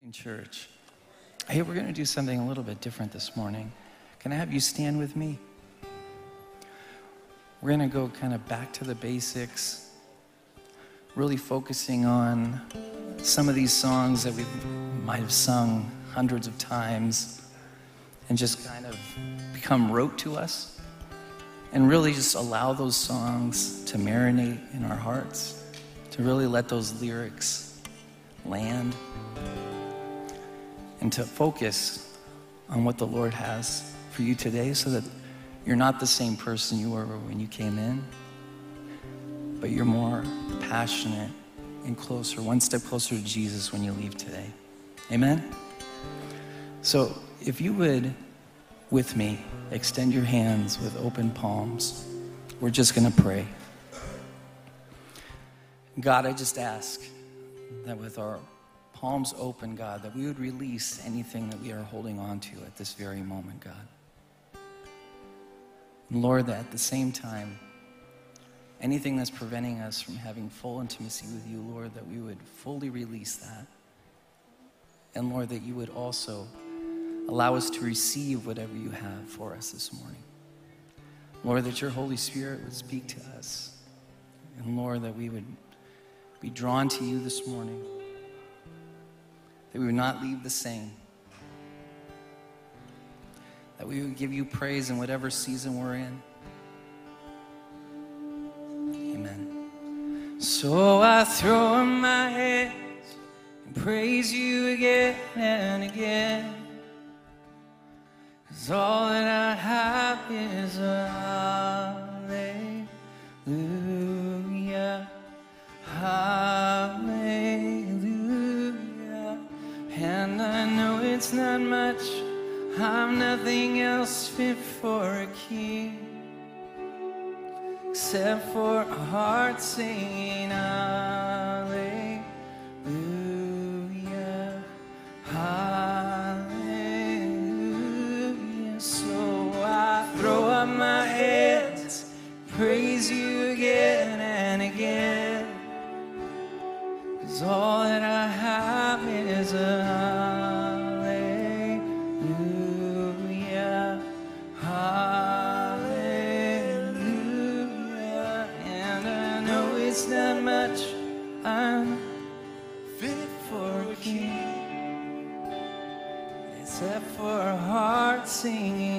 Church. Hey, we're going to do something a little bit different this morning. Can I have you stand with me? We're going to go kind of back to the basics, really focusing on some of these songs that we might have sung hundreds of times and just kind of become rote to us, and really just allow those songs to marinate in our hearts, to really let those lyrics land, and to focus on what the Lord has for you today, so that you're not the same person you were when you came in, but you're more passionate and closer, one step closer to Jesus when you leave today. Amen? So if you would, with me, extend your hands with open palms. We're just going to pray. God, I just ask that with our palms open, God, that we would release anything that we are holding on to at this very moment, God. And Lord, that at the same time, anything that's preventing us from having full intimacy with you, Lord, that we would fully release that. And Lord, that you would also allow us to receive whatever you have for us this morning. Lord, that your Holy Spirit would speak to us. And Lord, that we would be drawn to you this morning. That we would not leave the same. That we would give you praise in whatever season we're in. Amen. So I throw up my hands and praise you again and again. 'Cause all that I have is a hallelujah, hallelujah. And I know it's not much, I'm nothing else fit for a king, except for a heart singing hallelujah, hallelujah. So I throw up my hands, praise you again and again. 'Cause all that I have is a hallelujah, hallelujah. And I know it's not much, I'm fit for a king, except for a heart singing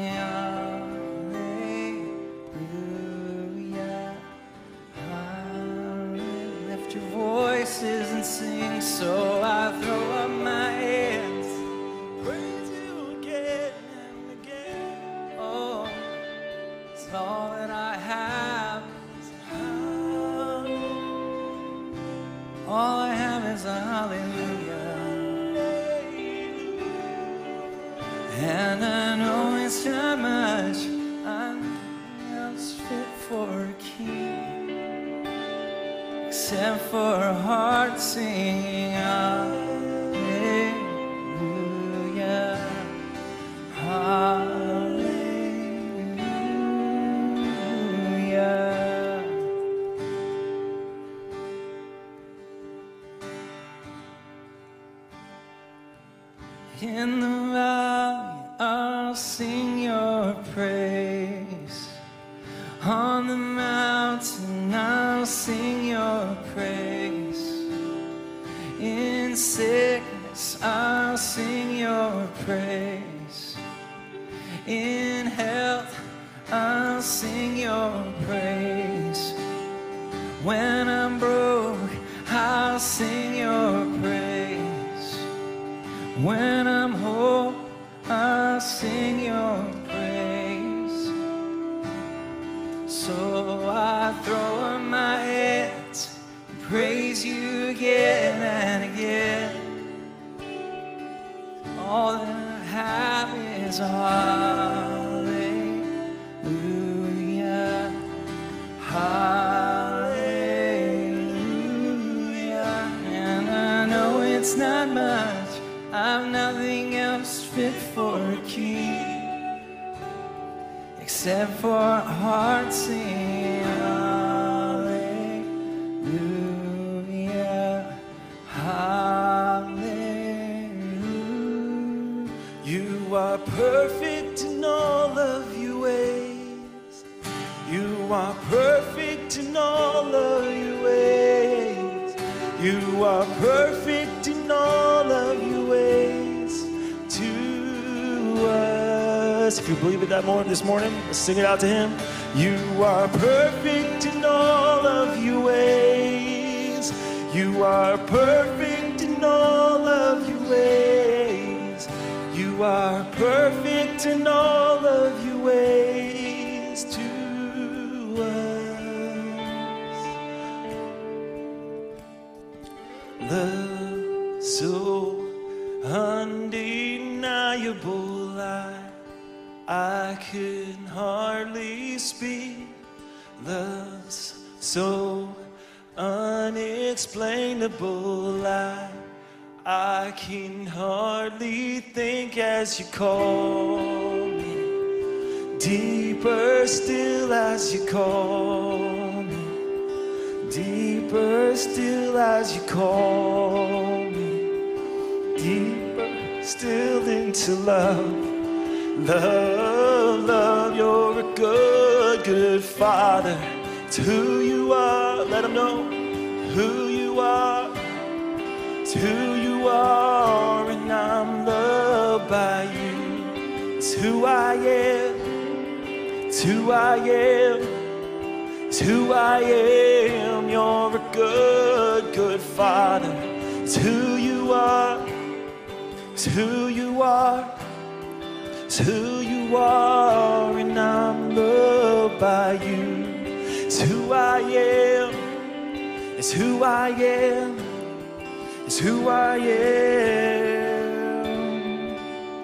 hallelujah, hallelujah. Lift your voices and sing. So I throw up my hands, praise you again and again. Oh, it's all that I have is a hallelujah. All I have is a hallelujah. And I know it's not much, I'm else fit for a king, except for a heart singing hallelujah, hallelujah. In the valley, I'll sing your praise. On the mountain, I'll sing your praise. In sickness, I'll sing your praise. In health, I'll sing your praise. When I'm broke, I'll sing your praise. When I'm whole, I'll sing your praise. So I throw up my hands and praise you again and again. All that I have is a hallelujah, hallelujah. And I know it's not much, I've nothing else fit for a king, except for a heart singing hallelujah, hallelujah. perfect in all of your ways. You are perfect in all of your ways. You are perfect in all of your ways to us. If you believe it this morning, let's sing it out to him. You are perfect in all of your ways. You are perfect in all of your ways. You are perfect in all of your ways to us. Love so undeniable, I could hardly speak. Love's so unexplainable, I can hardly think as you call me. Deeper still as you call me. Deeper still as you call me. Deeper still into love. Love, love, you're a good, good Father. It's who you are. Let them know who you are. It's who you are, and I'm loved by you. It's who I am. It's who I am. It's who I am. You're a good, good Father. It's who you are. It's who you are. It's who you are, and I'm loved by you. It's who I am. It's who I am. It's who I am.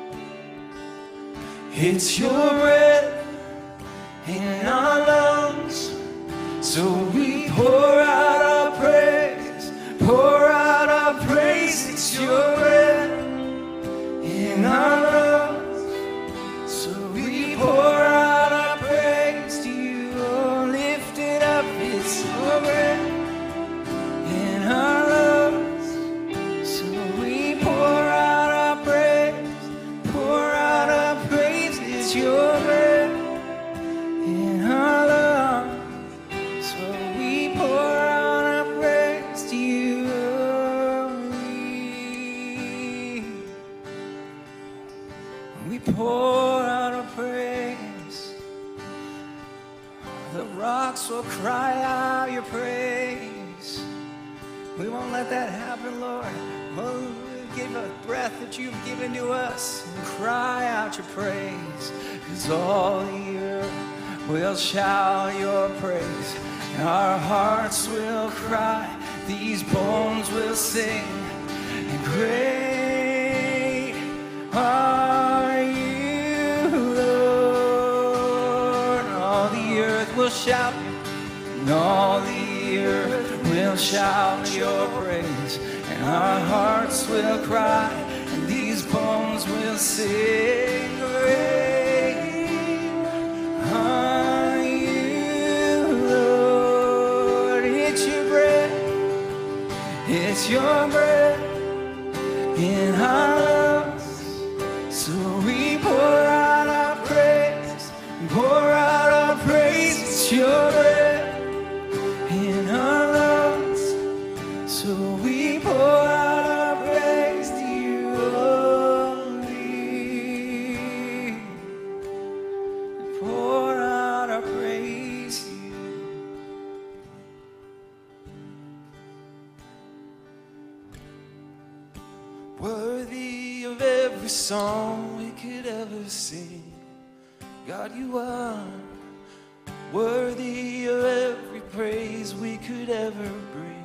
It's your breath in our lungs, so we pour out our praise. Pour out our praise. It's your breath in our lungs, so we pour out our praise to you. Oh, lift it up. It's your breath in our lungs, so we pour out our praise. Pour out our praise. It's your breath in our lungs, so we pour out our praise to you. We pour out our praise. The rocks will cry out your praise. We won't let that happen, Lord. We'll give a breath that you've given to us and cry out your praise. 'Cause all the earth will shout your praise. Our hearts will cry. These bones will sing. And great are you, Lord. All the earth will shout, and all the earth will shout your praise, and our hearts will cry, and these bones will sing. Great are you, Lord. It's your breath, it's your breath in our lungs, so we pour out our praise, pour out our praise. It's your breath in our lungs, so we pour out our praise to you only. Pour out our praise to you. Worthy of every song we could ever sing, God, you are. Worthy of every praise we could ever bring.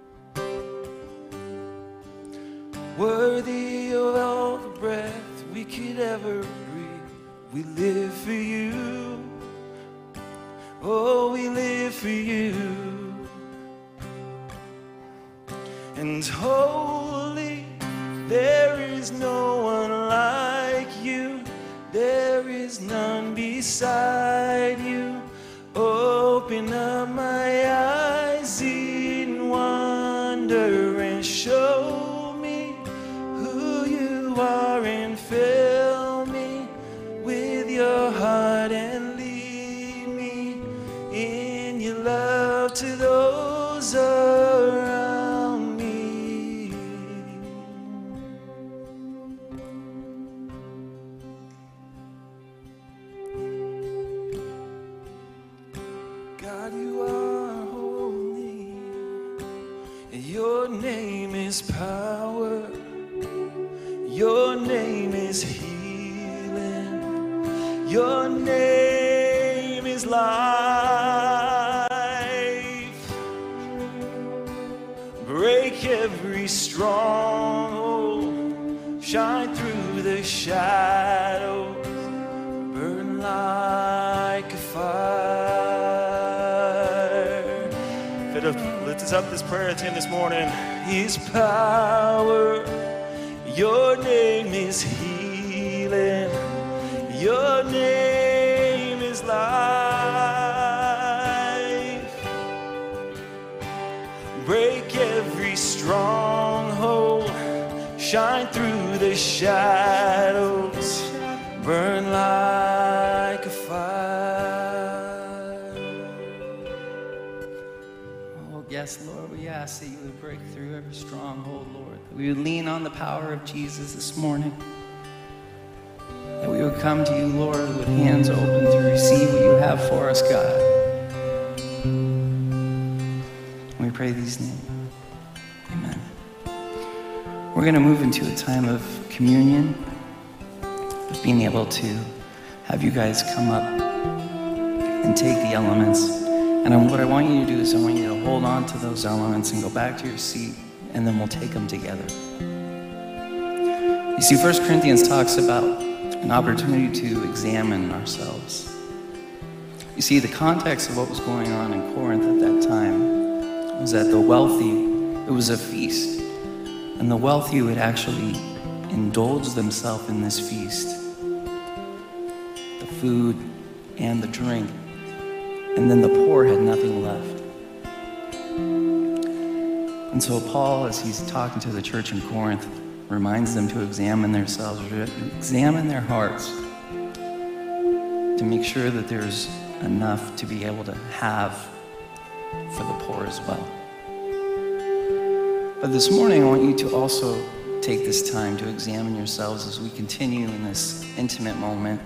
Worthy of all the breath we could ever breathe. We live for you. Oh, we live for you. And holy, there is no one like you. There is none beside you. Open up my eyes in wonder and show me who you are, and fill me Your name is power. Your name is healing. Your name is life. Break every stronghold. Shine through the shadows. Burn like a fire. Fit lift us up this prayer to him this morning. His power. Your name is healing. Your name is life. Break every stronghold. Shine through the shadows. Burn like a fire. Oh, yes, Lord, we ask that you would break through every stronghold, Lord. That we would lean on the power of Jesus this morning. That we would come to you, Lord, with hands open to receive what you have for us, God. And we pray these names. Amen. We're going to move into a time of communion, of being able to have you guys come up and take the elements. And what I want you to do is I want you to hold on to those elements and go back to your seat, and then we'll take them together. You see, 1 Corinthians talks about an opportunity to examine ourselves. You see, the context of what was going on in Corinth at that time was that the wealthy, it was a feast, and the wealthy would actually indulge themselves in this feast, the food and the drink, and then the poor had nothing left. And so Paul, as he's talking to the church in Corinth, reminds them to examine themselves, examine their hearts, to make sure that there's enough to be able to have for the poor as well. But this morning, I want you to also take this time to examine yourselves as we continue in this intimate moment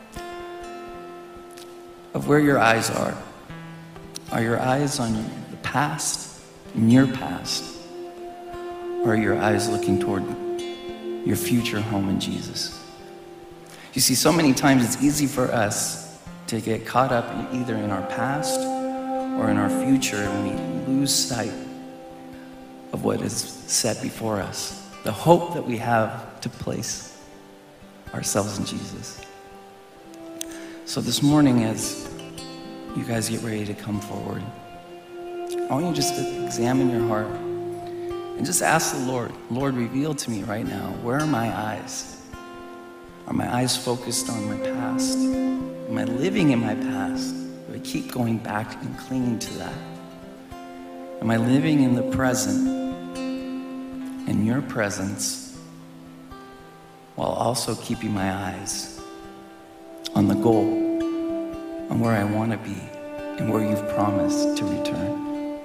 of where your eyes are. Are your eyes on the past, in your past? Or are your eyes looking toward your future home in Jesus? You see, so many times it's easy for us to get caught up either in our past or in our future, and we lose sight of what is set before us, the hope that we have to place ourselves in Jesus. So this morning, as you guys get ready to come forward, I want you just to examine your heart and just ask the Lord, Lord, reveal to me right now, where are my eyes? Are my eyes focused on my past? Am I living in my past? Do I keep going back and clinging to that? Am I living in the present, in your presence, while also keeping my eyes on the goal, on where I want to be and where you've promised to return?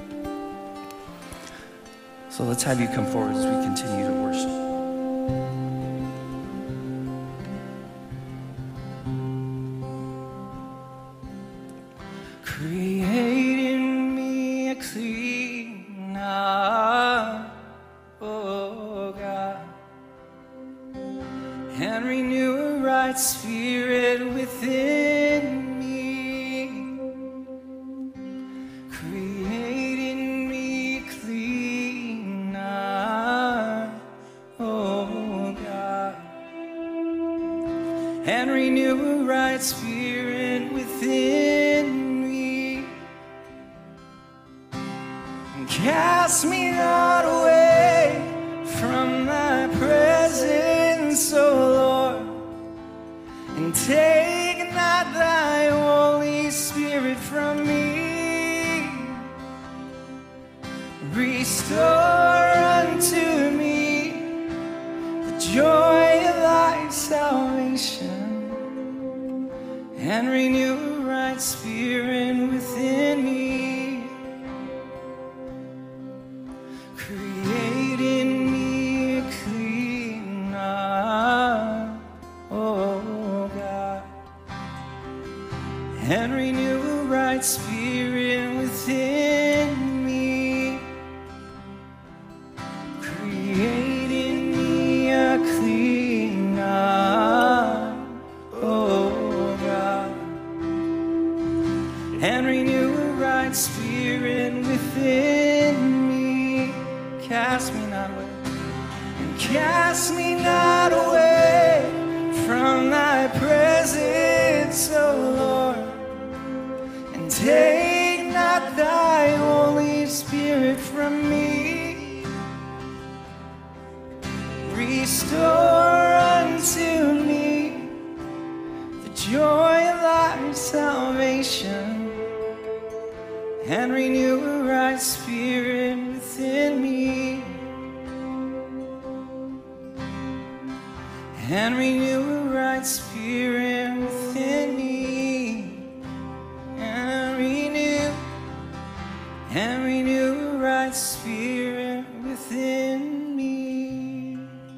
So let's have you come forward as we continue to worship. Create in me a clean heart, oh God, and renew a right spirit within me. Create in me a clean heart, oh God, and renew a right spirit within me. Cast me not away from thy presence, O Lord, and take not thy Holy Spirit from me. Restore unto me the joy of thy salvation, and renew a right spirit within me. Create in me a clean heart, oh God, and renew a right spirit within me. cast me not away. And cast me not away from thy presence, O Lord. And take not thy Holy Spirit from me. Restore unto me the joy of thy salvation, and renew a right spirit within me. And renew a right spirit within me. And renew a right spirit within me.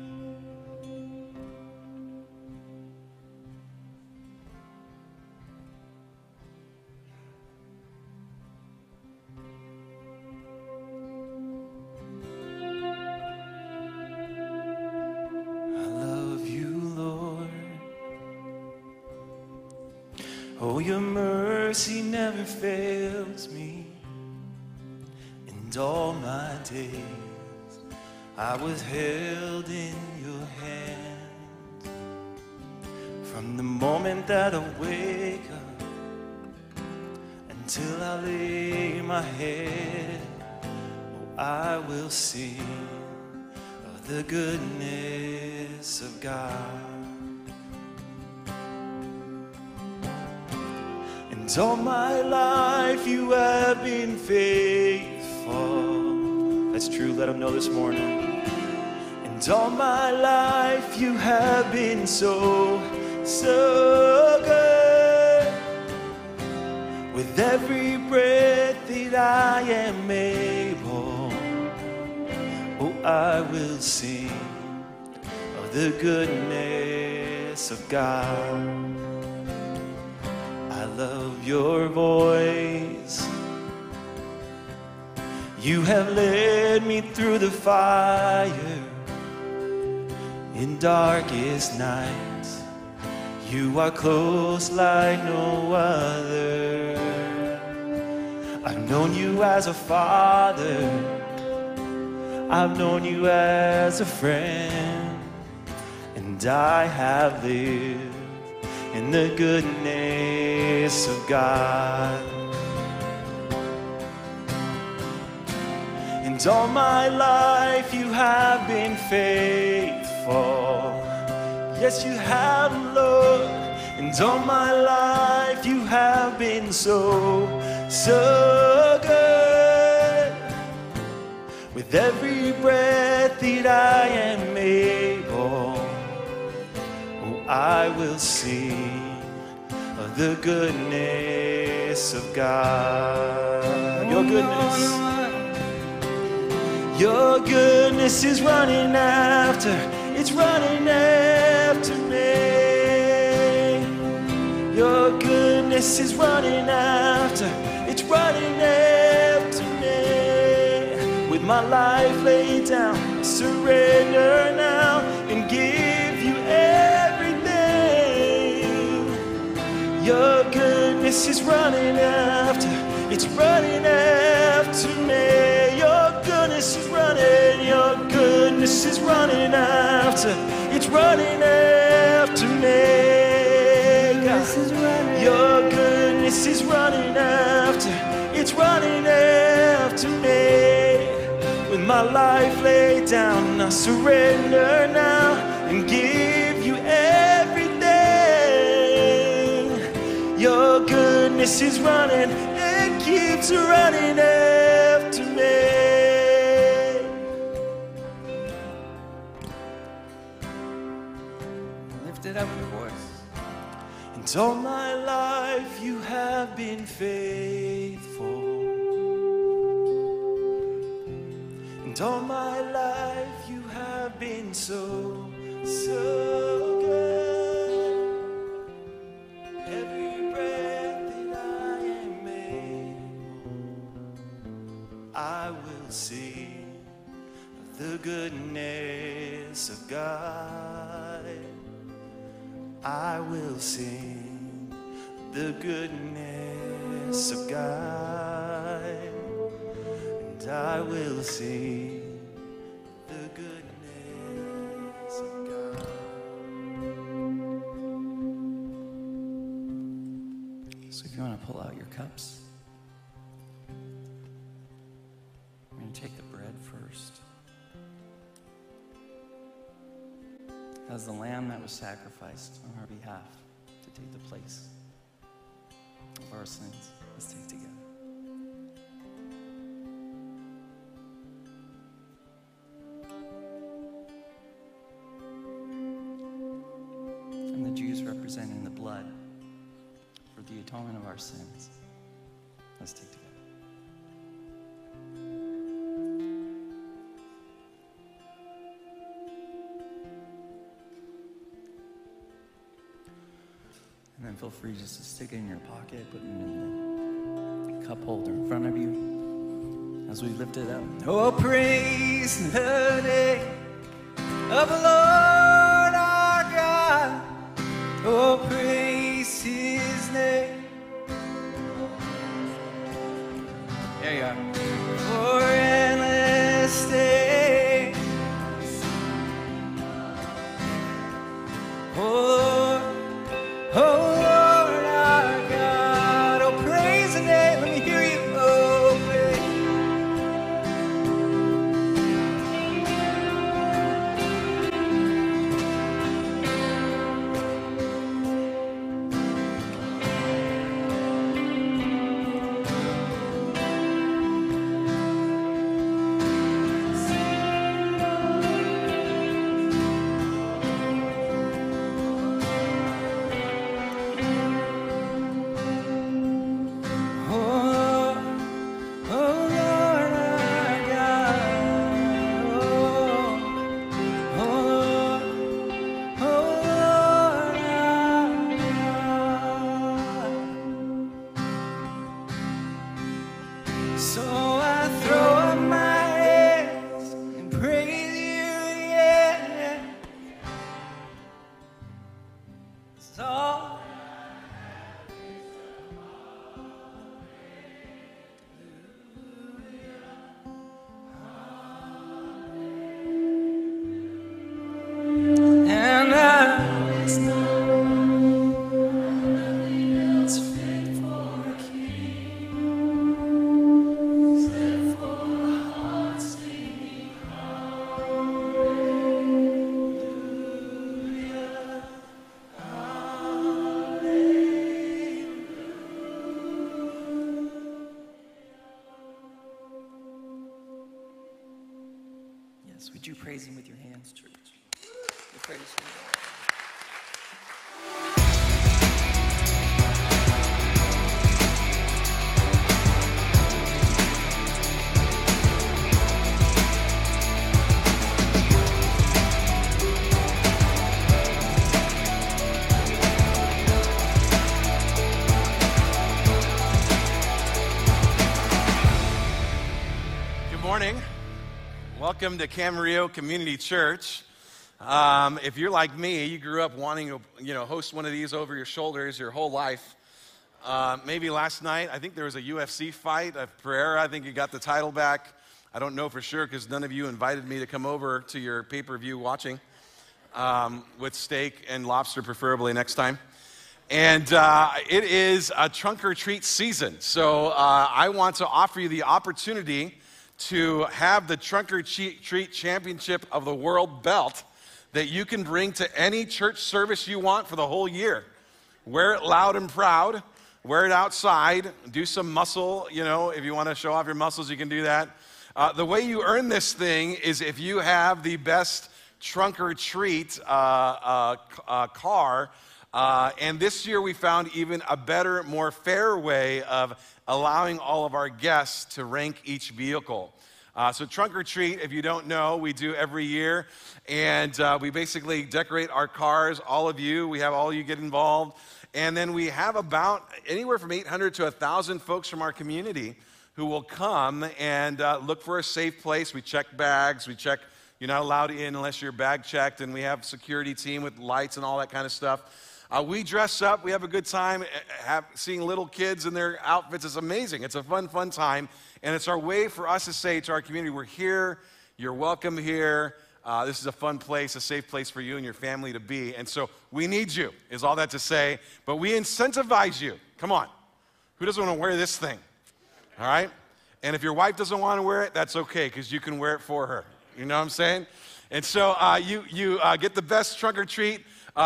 Oh, your mercy never fails me. And all my days I was held in your hand. From the moment that I wake up until I lay my head, oh, I will sing of the goodness of God. And all my life you have been faithful. That's true, let them know this morning. And all my life you have been so, so good. With every breath that I am able, oh, I will sing of the goodness of God. I love your voice. You have led me through the fire in darkest nights. You are close like no other. I've known you as a father. I've known you as a friend. And I have lived in the goodness of God. And all my life you have been faithful. Yes, you have, Lord. And all my life you have been so, so good. With every breath that I am able, I will sing of the goodness of God. Your goodness. Your goodness is running after, it's running after me. Your goodness is running after, it's running after me. With my life laid down, I surrender now and give you everything. Your goodness is running after, it's running after me. Your goodness is running, your goodness is running after, it's running after me. Your goodness is running after, it's running after me. With my life laid down, I surrender now and give you everything. Your goodness is running, it keeps running after me. Lift it up your voice. And all my life you have been faithful. And all my life you have been so, so good. Every breath that I am able, I will sing of the goodness of God. I will sing the goodness of God. And I will sing pull out your cups. We're going to take the bread first. As the lamb that was sacrificed on our behalf to take the place of our sins. Let's take together. And the juice representing the blood for the atonement of our sins. Let's take together. And then feel free just to stick it in your pocket, put it in the cup holder in front of you as we lift it up. Oh, praise the name of the Lord our God. Oh, praise his name. There you are. For endless days. Oh, Lord, oh, Lord our God. Oh, praise the name. Let me hear you. Oh, praise. So I throw up my hands and praise you, yeah. So and it's fit for a king. Yes, would you praise him with your hands, church? We praise him. Good morning. Welcome to Camarillo Community Church. If you're like me, you grew up wanting to, host one of these over your shoulders your whole life. Maybe last night, I think there was a UFC fight of Pereira. I think you got the title back. I don't know for sure because none of you invited me to come over to your pay-per-view watching with steak and lobster, preferably next time. And it is a trunk or treat season. So I want to offer you the opportunity to have the Trunk or Treat Championship of the World belt that you can bring to any church service you want for the whole year. Wear it loud and proud. Wear it outside. Do some muscle. If you want to show off your muscles, you can do that. The way you earn this thing is if you have the best trunk or treat car. And this year we found even a better, more fair way of allowing all of our guests to rank each vehicle. So Trunk or Treat, if you don't know, we do every year. And we basically decorate our cars, all of you. We have all of you get involved. And then we have about anywhere from 800 to 1,000 folks from our community who will come and look for a safe place. We check bags. We check, you're not allowed in unless you're bag checked. And we have a security team with lights and all that kind of stuff. We dress up, we have a good time, seeing little kids in their outfits is amazing. It's a fun time, and it's our way for us to say to our community, we're here, you're welcome here, this is a fun place, a safe place for you and your family to be, and so we need you, is all that to say, but we incentivize you. Come on. Who doesn't want to wear this thing? All right? And if your wife doesn't want to wear it, that's okay, because you can wear it for her. You know what I'm saying? And so you get the best trunk or treat,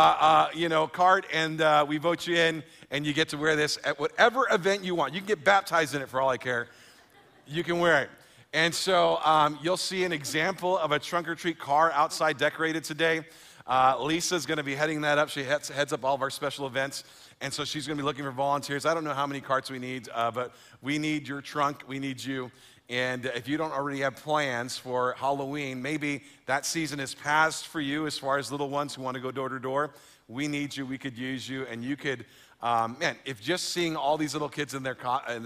card, and we vote you in, and you get to wear this at whatever event you want. You can get baptized in it for all I care. You can wear it. And so you'll see an example of a trunk or treat car outside decorated today. Lisa's going to be heading that up. She heads up all of our special events. And so she's going to be looking for volunteers. I don't know how many carts we need, but we need your trunk. We need you. And if you don't already have plans for Halloween, maybe that season is past for you as far as little ones who want to go door to door. We need you. We could use you. And you could, if just seeing all these little kids in their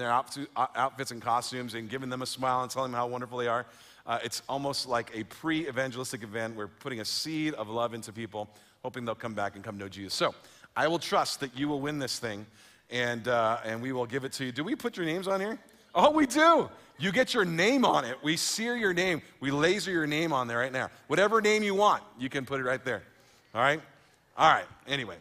outfits and costumes and giving them a smile and telling them how wonderful they are, it's almost like a pre-evangelistic event. We're putting a seed of love into people, hoping they'll come back and come know Jesus. So I will trust that you will win this thing, and we will give it to you. Do we put your names on here? Oh, we do. You get your name on it. We sear your name. We laser your name on there right now. Whatever name you want, you can put it right there. All right? All right. Anyway.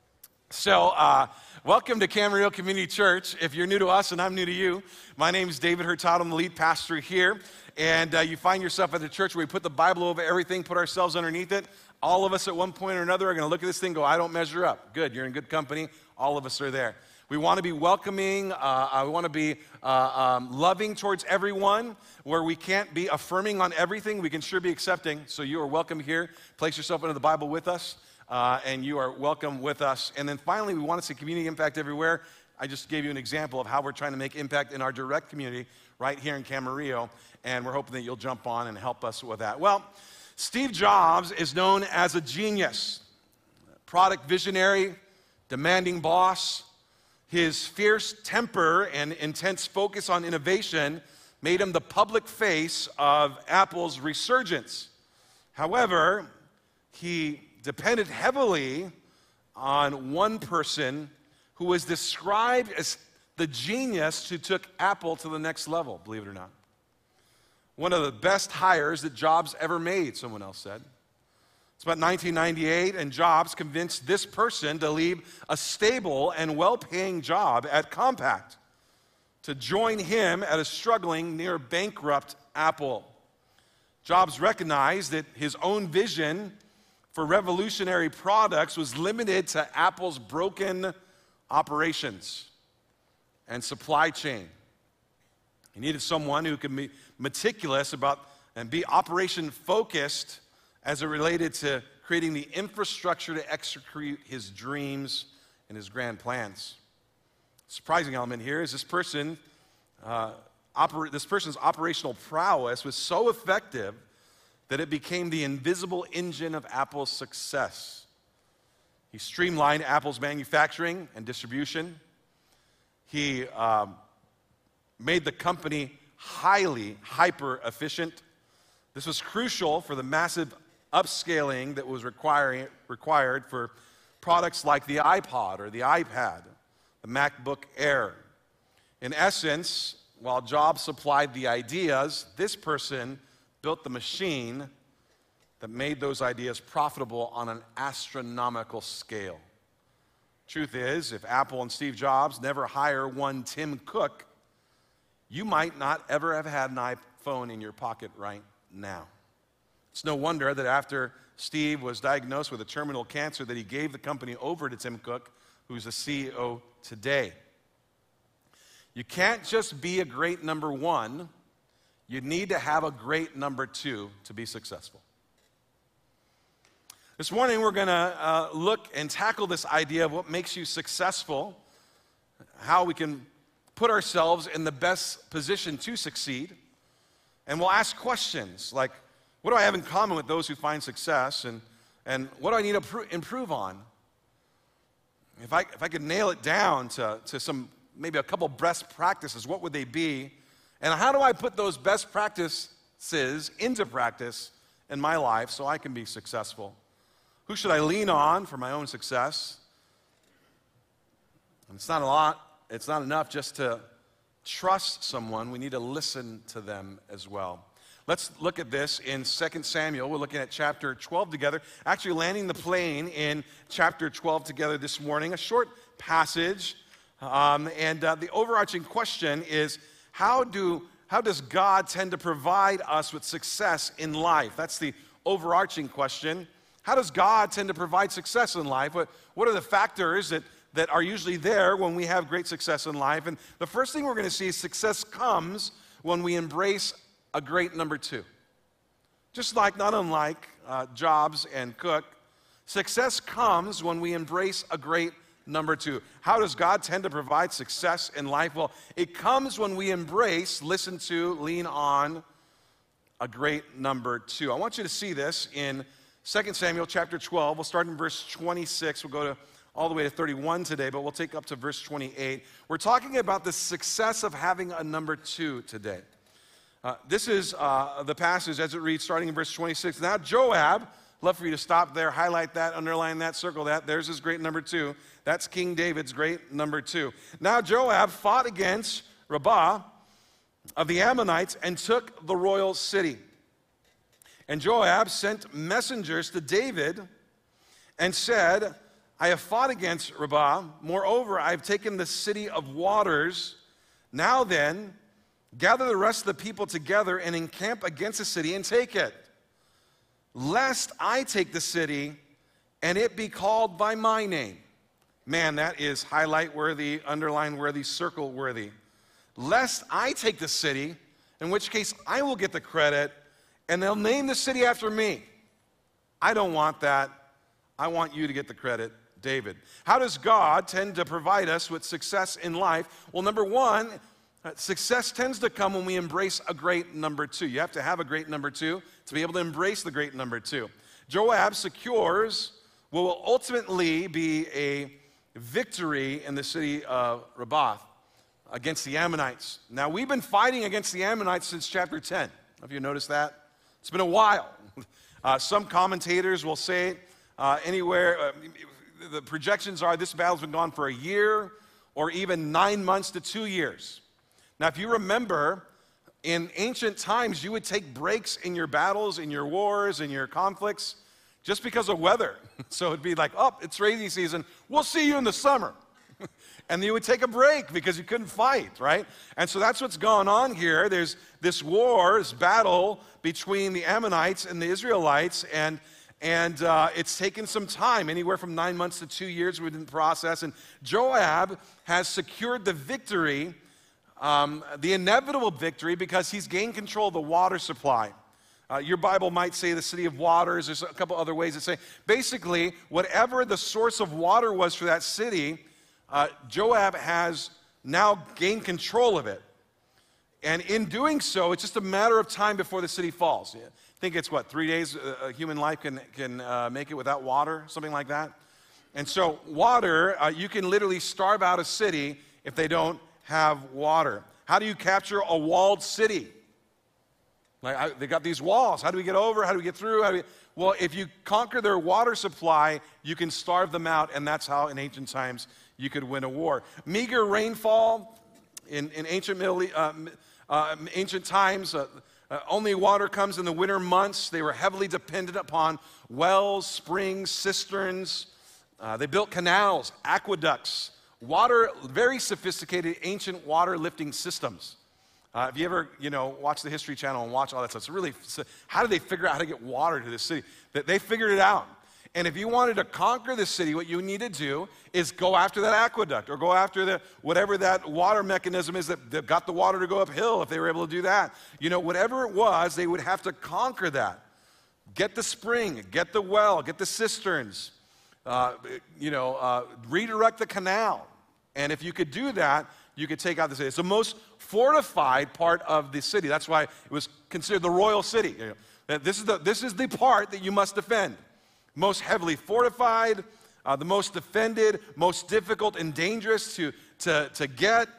So, welcome to Camarillo Community Church. If you're new to us and I'm new to you, my name is David Hurtado. I'm the lead pastor here. And you find yourself at the church where we put the Bible over everything, put ourselves underneath it. All of us at one point or another are going to look at this thing and go, I don't measure up. Good. You're in good company. All of us are there. We want to be welcoming. We want to be loving towards everyone. Where we can't be affirming on everything, we can sure be accepting. So you are welcome here. Place yourself under the Bible with us. And you are welcome with us. And then finally, we want to see community impact everywhere. I just gave you an example of how we're trying to make impact in our direct community right here in Camarillo, and we're hoping that you'll jump on and help us with that. Well, Steve Jobs is known as a genius, product visionary, demanding boss. His fierce temper and intense focus on innovation made him the public face of Apple's resurgence. However, he depended heavily on one person who was described as the genius who took Apple to the next level, believe it or not. One of the best hires that Jobs ever made, someone else said. It's about 1998, and Jobs convinced this person to leave a stable and well-paying job at Compaq to join him at a struggling, near bankrupt Apple. Jobs recognized that his own vision for revolutionary products was limited to Apple's broken operations and supply chain. He needed someone who could be meticulous about and be operation focused as it related to creating the infrastructure to execute his dreams and his grand plans. Surprising element here is this person's operational prowess was so effective that it became the invisible engine of Apple's success. He streamlined Apple's manufacturing and distribution. He made the company highly hyper-efficient. This was crucial for the massive upscaling that was required for products like the iPod or the iPad, the MacBook Air. In essence, while Jobs supplied the ideas, this person built the machine that made those ideas profitable on an astronomical scale. Truth is, if Apple and Steve Jobs never hire one Tim Cook, you might not ever have had an iPhone in your pocket right now. It's no wonder that after Steve was diagnosed with a terminal cancer that he gave the company over to Tim Cook, who's the CEO today. You can't just be a great number one. You need to have a great number two to be successful. This morning we're going to look and tackle this idea of what makes you successful, how we can put ourselves in the best position to succeed, and we'll ask questions like, what do I have in common with those who find success, and what do I need to improve on? If I could nail it down to some, maybe a couple best practices, what would they be? And how do I put those best practices into practice in my life so I can be successful? Who should I lean on for my own success? And it's not a lot. It's not enough just to trust someone. We need to listen to them as well. Let's look at this in 2 Samuel. We're looking at chapter 12 together. Actually landing the plane in chapter 12 together this morning. A short passage The overarching question is, how does God tend to provide us with success in life? That's the overarching question. How does God tend to provide success in life? What are the factors that are usually there when we have great success in life? And the first thing we're going to see is success comes when we embrace a great number two. Just like, not unlike Jobs and Cook, success comes when we embrace a great number two. How does God tend to provide success in life? Well, it comes when we embrace, listen to, lean on a great number two. I want you to see this in 2 Samuel chapter 12. We'll start in verse 26. We'll go all the way to 31 today, but we'll take up to verse 28. We're talking about the success of having a number two today. This is the passage as it reads, starting in verse 26. Now Joab, love for you to stop there, highlight that, underline that, circle that. There's his great number two. That's King David's great number two. Now Joab fought against Rabbah of the Ammonites and took the royal city. And Joab sent messengers to David and said, I have fought against Rabbah. Moreover, I have taken the city of waters. Now then, gather the rest of the people together and encamp against the city and take it, lest I take the city and it be called by my name. Man, that is highlight worthy, underline worthy, circle worthy. Lest I take the city, in which case I will get the credit, and they'll name the city after me. I don't want that. I want you to get the credit, David. How does God tend to provide us with success in life? Well, number one, success tends to come when we embrace a great number two. You have to have a great number two to be able to embrace the great number two. Joab secures what will ultimately be a victory in the city of Rabbah against the Ammonites. Now, we've been fighting against the Ammonites since chapter 10. Have you noticed that? It's been a while. Some commentators will say anywhere, the projections are this battle's been gone for a year or even 9 months to 2 years. Now, if you remember, in ancient times, you would take breaks in your battles, in your wars, in your conflicts, just because of weather. So it'd be like, oh, it's rainy season. We'll see you in the summer. And you would take a break because you couldn't fight, right? And so that's what's going on here. There's this war, this battle between the Ammonites and the Israelites, and it's taken some time, anywhere from 9 months to 2 years within the process. And Joab has secured the victory, the inevitable victory, because he's gained control of the water supply. Your Bible might say the city of waters. There's a couple other ways that say, basically, whatever the source of water was for that city, Joab has now gained control of it. And in doing so, it's just a matter of time before the city falls. I think it's, 3 days a human life can make it without water, something like that. And so water, you can literally starve out a city if they don't have water. How do you capture a walled city? They got these walls. How do we get over? How do we get through? Well, if you conquer their water supply, you can starve them out, and that's how in ancient times you could win a war. Meager rainfall in ancient times, only water comes in the winter months. They were heavily dependent upon wells, springs, cisterns. They built canals, aqueducts, very sophisticated ancient water lifting systems. If you ever, watch the History Channel and watch all that stuff, it's really, how did they figure out how to get water to this city? They figured it out. And if you wanted to conquer the city, what you need to do is go after that aqueduct or go after whatever that water mechanism is that got the water to go uphill, if they were able to do that. Whatever it was, they would have to conquer that. Get the spring, get the well, get the cisterns, redirect the canal. And if you could do that, you could take out the city. It's the most fortified part of the city. That's why it was considered the royal city. This is the part that you must defend. Most heavily fortified, the most defended, most difficult and dangerous to get.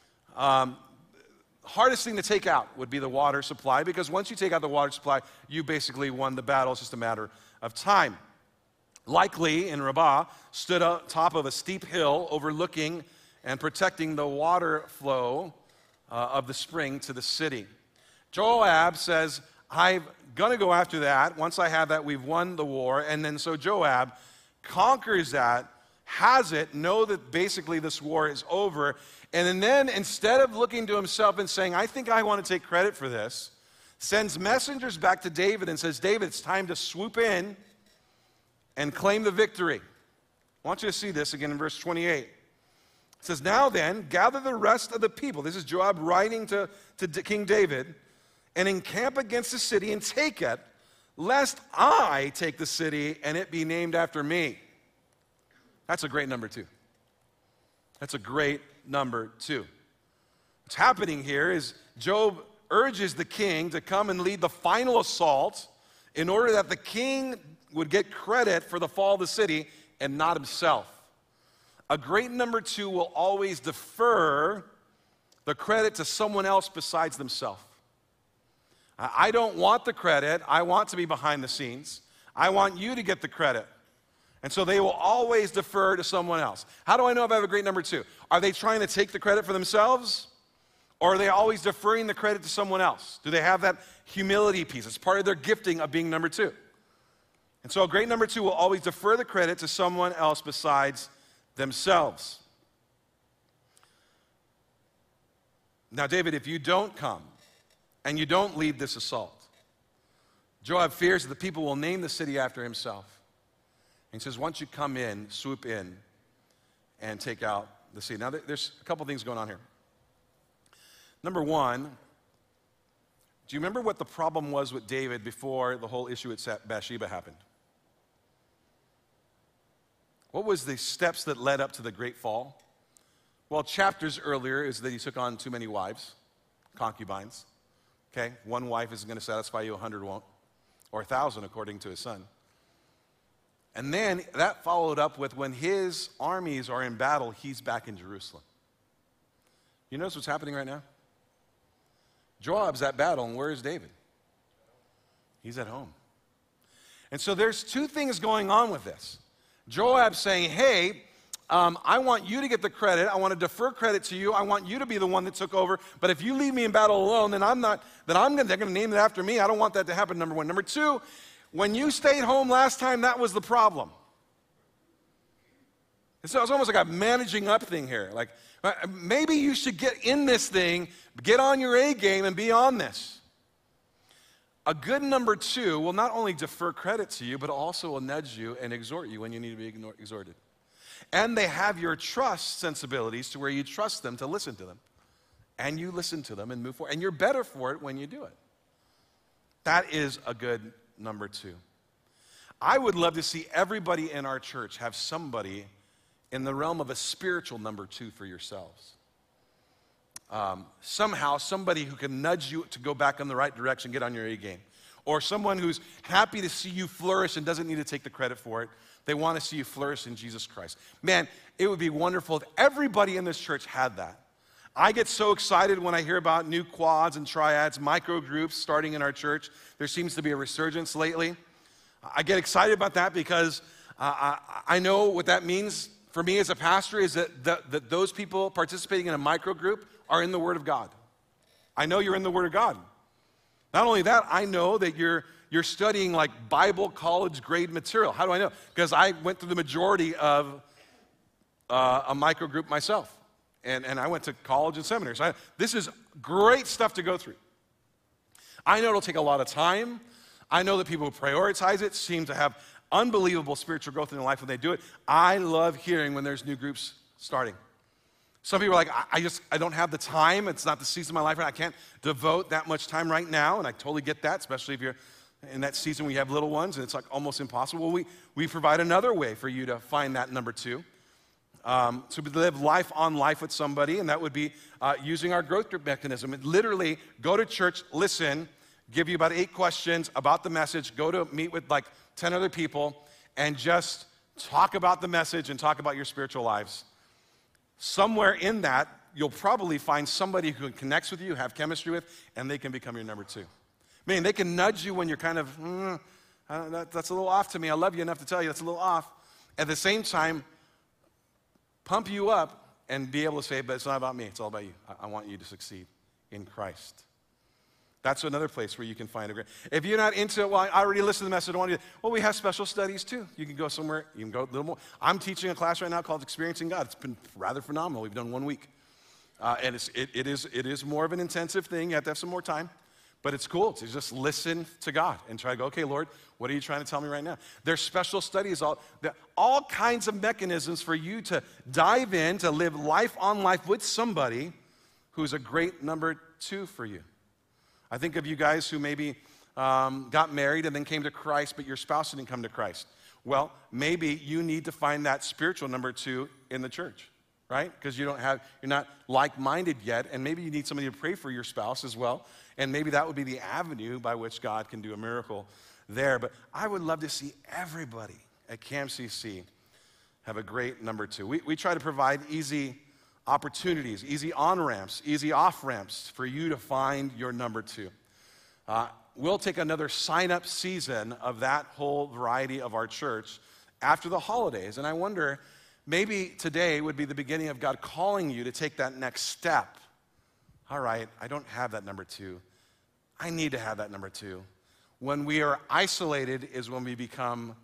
Hardest thing to take out would be the water supply, because once you take out the water supply, you basically won the battle. It's just a matter of time. Likely in Rabbah stood on top of a steep hill overlooking and protecting the water flow of the spring to the city. Joab says, I'm going to go after that. Once I have that, we've won the war. And then so Joab conquers that, has it, know that basically this war is over. And then instead of looking to himself and saying, I think I want to take credit for this, sends messengers back to David and says, David, it's time to swoop in and claim the victory. I want you to see this again in verse 28. It says, now then, gather the rest of the people. This is Joab writing to King David, and encamp against the city and take it, lest I take the city and it be named after me. That's a great number 2. That's a great number 2. What's happening here is Joab urges the king to come and lead the final assault in order that the king would get credit for the fall of the city and not himself. A great number 2 will always defer the credit to someone else besides themselves. I don't want the credit. I want to be behind the scenes. I want you to get the credit. And so they will always defer to someone else. How do I know if I have a great number 2? Are they trying to take the credit for themselves? Or are they always deferring the credit to someone else? Do they have that humility piece? It's part of their gifting of being number 2. And so a great number 2 will always defer the credit to someone else besides themselves. Now, David, if you don't come and you don't lead this assault, Joab fears that the people will name the city after himself. And he says, once you come in, swoop in and take out the city. Now, there's a couple things going on here. Number 1, do you remember what the problem was with David before the whole issue at Bathsheba happened? What was the steps that led up to the great fall? Well, chapters earlier is that he took on too many wives, concubines. Okay, one wife isn't going to satisfy you, 100 won't, or 1,000 according to his son. And then that followed up with when his armies are in battle, he's back in Jerusalem. You notice what's happening right now? Joab's at battle, and where is David? He's at home. And so there's 2 things going on with this. Joab saying, hey, I want you to get the credit. I want to defer credit to you. I want you to be the one that took over. But if you leave me in battle alone, then they're going to name it after me. I don't want that to happen, number 1. Number 2, when you stayed home last time, that was the problem. It's almost like a managing up thing here. Like, maybe you should get in this thing, get on your A game, and be on this. A good number 2 will not only defer credit to you, but also will nudge you and exhort you when you need to be exhorted. And they have your trust sensibilities to where you trust them to listen to them. And you listen to them and move forward. And you're better for it when you do it. That is a good number 2. I would love to see everybody in our church have somebody in the realm of a spiritual number 2 for yourselves. Somehow, somebody who can nudge you to go back in the right direction, get on your A game. Or someone who's happy to see you flourish and doesn't need to take the credit for it. They want to see you flourish in Jesus Christ. Man, it would be wonderful if everybody in this church had that. I get so excited when I hear about new quads and triads, micro groups starting in our church. There seems to be a resurgence lately. I get excited about that because I know what that means for me as a pastor is that those people participating in a micro group are in the Word of God. I know you're in the Word of God. Not only that, I know that you're studying like Bible college grade material. How do I know? Because I went through the majority of a micro group myself. And I went to college and seminary. So this is great stuff to go through. I know it'll take a lot of time. I know that people who prioritize it seem to have unbelievable spiritual growth in their life when they do it. I love hearing when there's new groups starting. Some people are like, I don't have the time. It's not the season of my life. I can't devote that much time right now. And I totally get that, especially if you're in that season where you have little ones and it's like almost impossible. Well, we provide another way for you to find that number 2. To live life on life with somebody, and that would be using our growth group mechanism. Literally, go to church, listen, give you about 8 questions about the message, go to meet with like 10 other people, and just talk about the message and talk about your spiritual lives. Somewhere in that, you'll probably find somebody who connects with you, have chemistry with, and they can become your number 2. Meaning they can nudge you when you're kind of, that's a little off to me. I love you enough to tell you that's a little off. At the same time, pump you up and be able to say, but it's not about me, it's all about you. I want you to succeed in Christ. That's another place where you can find a great. If you're not into it, well, I already listened to the message. I don't want to. Well, we have special studies too. You can go somewhere. You can go a little more. I'm teaching a class right now called Experiencing God. It's been rather phenomenal. We've done 1 week, and it is more of an intensive thing. You have to have some more time, but it's cool to just listen to God and try to go, okay, Lord, what are you trying to tell me right now? There's special studies, all kinds of mechanisms for you to dive in, to live life on life with somebody who's a great number 2 for you. I think of you guys who maybe got married and then came to Christ, but your spouse didn't come to Christ. Well, maybe you need to find that spiritual number 2 in the church, right? Because you're not like-minded yet, and maybe you need somebody to pray for your spouse as well, and maybe that would be the avenue by which God can do a miracle there. But I would love to see everybody at CAMCC have a great number 2. We try to provide easy opportunities, easy on-ramps, easy off-ramps for you to find your number 2. We'll take another sign-up season of that whole variety of our church after the holidays. And I wonder, maybe today would be the beginning of God calling you to take that next step. All right, I don't have that number 2. I need to have that number 2. When we are isolated is when we become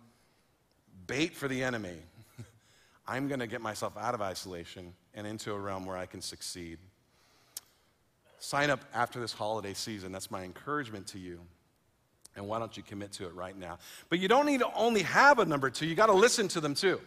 bait for the enemy. I'm going to get myself out of isolation and into a realm where I can succeed. Sign up after this holiday season. That's my encouragement to you. And why don't you commit to it right now? But you don't need to only have a number 2. You got to listen to them too.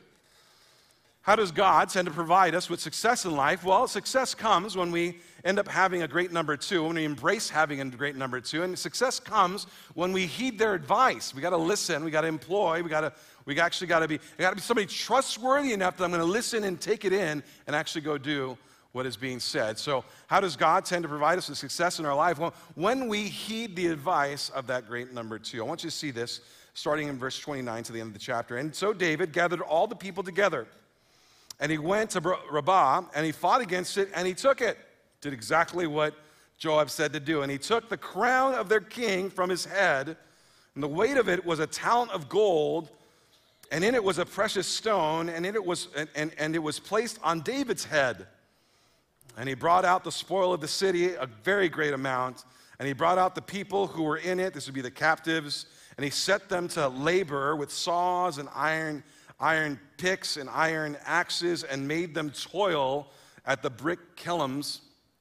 How does God tend to provide us with success in life? Well, success comes when we end up having a great number 2, when we embrace having a great number 2. And success comes when we heed their advice. We got to listen. We got to employ. We got to be somebody trustworthy enough that I'm going to listen and take it in and actually go do what is being said. So how does God tend to provide us with success in our life? Well, when we heed the advice of that great number 2. I want you to see this starting in verse 29 to the end of the chapter. And so David gathered all the people together, and he went to Rabbah, and he fought against it, and he took it. Did exactly what Joab said to do. And he took the crown of their king from his head, and the weight of it was a talent of gold, and in it was a precious stone, and it was placed on David's head. And he brought out the spoil of the city, a very great amount, and he brought out the people who were in it. This would be the captives, and he set them to labor with saws and iron picks and iron axes, and made them toil at the brick kilns.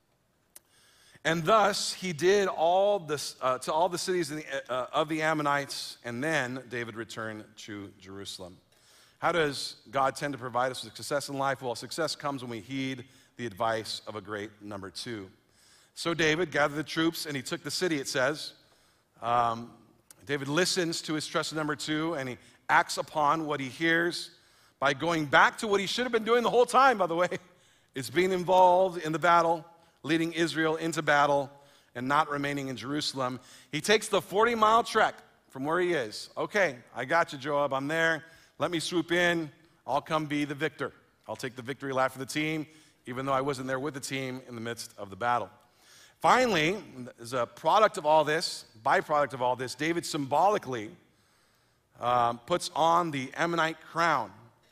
And thus he did all this to all the cities of the Ammonites, and then David returned to Jerusalem. How does God tend to provide us with success in life? Well, success comes when we heed the advice of a great number 2. So David gathered the troops, and he took the city, it says. David listens to his trusted number 2, and he acts upon what he hears by going back to what he should have been doing the whole time, by the way. It's being involved in the battle, leading Israel into battle, and not remaining in Jerusalem. He takes the 40-mile trek from where he is. Okay, I got you, Joab. I'm there. Let me swoop in. I'll come be the victor. I'll take the victory lap for the team, even though I wasn't there with the team in the midst of the battle. Finally, as a byproduct of all this, David symbolically puts on the Ammonite crown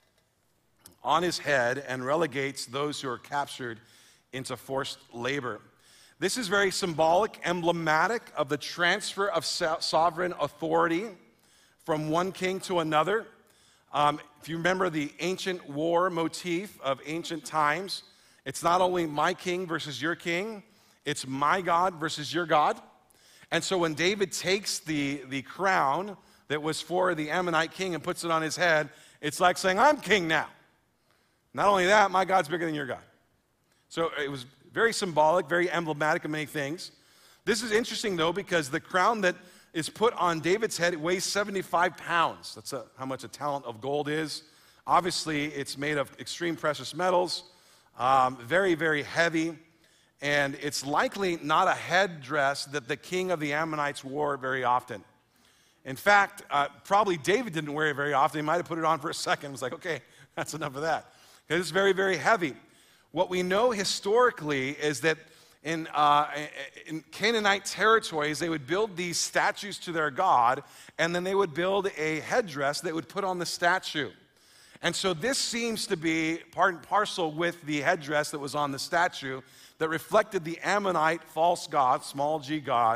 on his head and relegates those who are captured into forced labor. This is very symbolic, emblematic of the transfer of sovereign authority from one king to another. If you remember the ancient war motif of ancient times, it's not only my king versus your king, it's my God versus your God. And so when David takes the crown that was for the Ammonite king and puts it on his head, it's like saying, I'm king now. Not only that, my God's bigger than your God. So it was very symbolic, very emblematic of many things. This is interesting, though, because the crown that is put on David's head, it weighs 75 pounds. That's how much a talent of gold is. Obviously, it's made of extreme precious metals, very, very heavy, and it's likely not a headdress that the king of the Ammonites wore very often. In fact, probably David didn't wear it very often. He might have put it on for a second. It was like, okay, that's enough of that. It's very, very heavy. What we know historically is that in Canaanite territories, they would build these statues to their god, and then they would build a headdress that would put on the statue. And so this seems to be part and parcel with the headdress that was on the statue that reflected the Ammonite false god, small g god,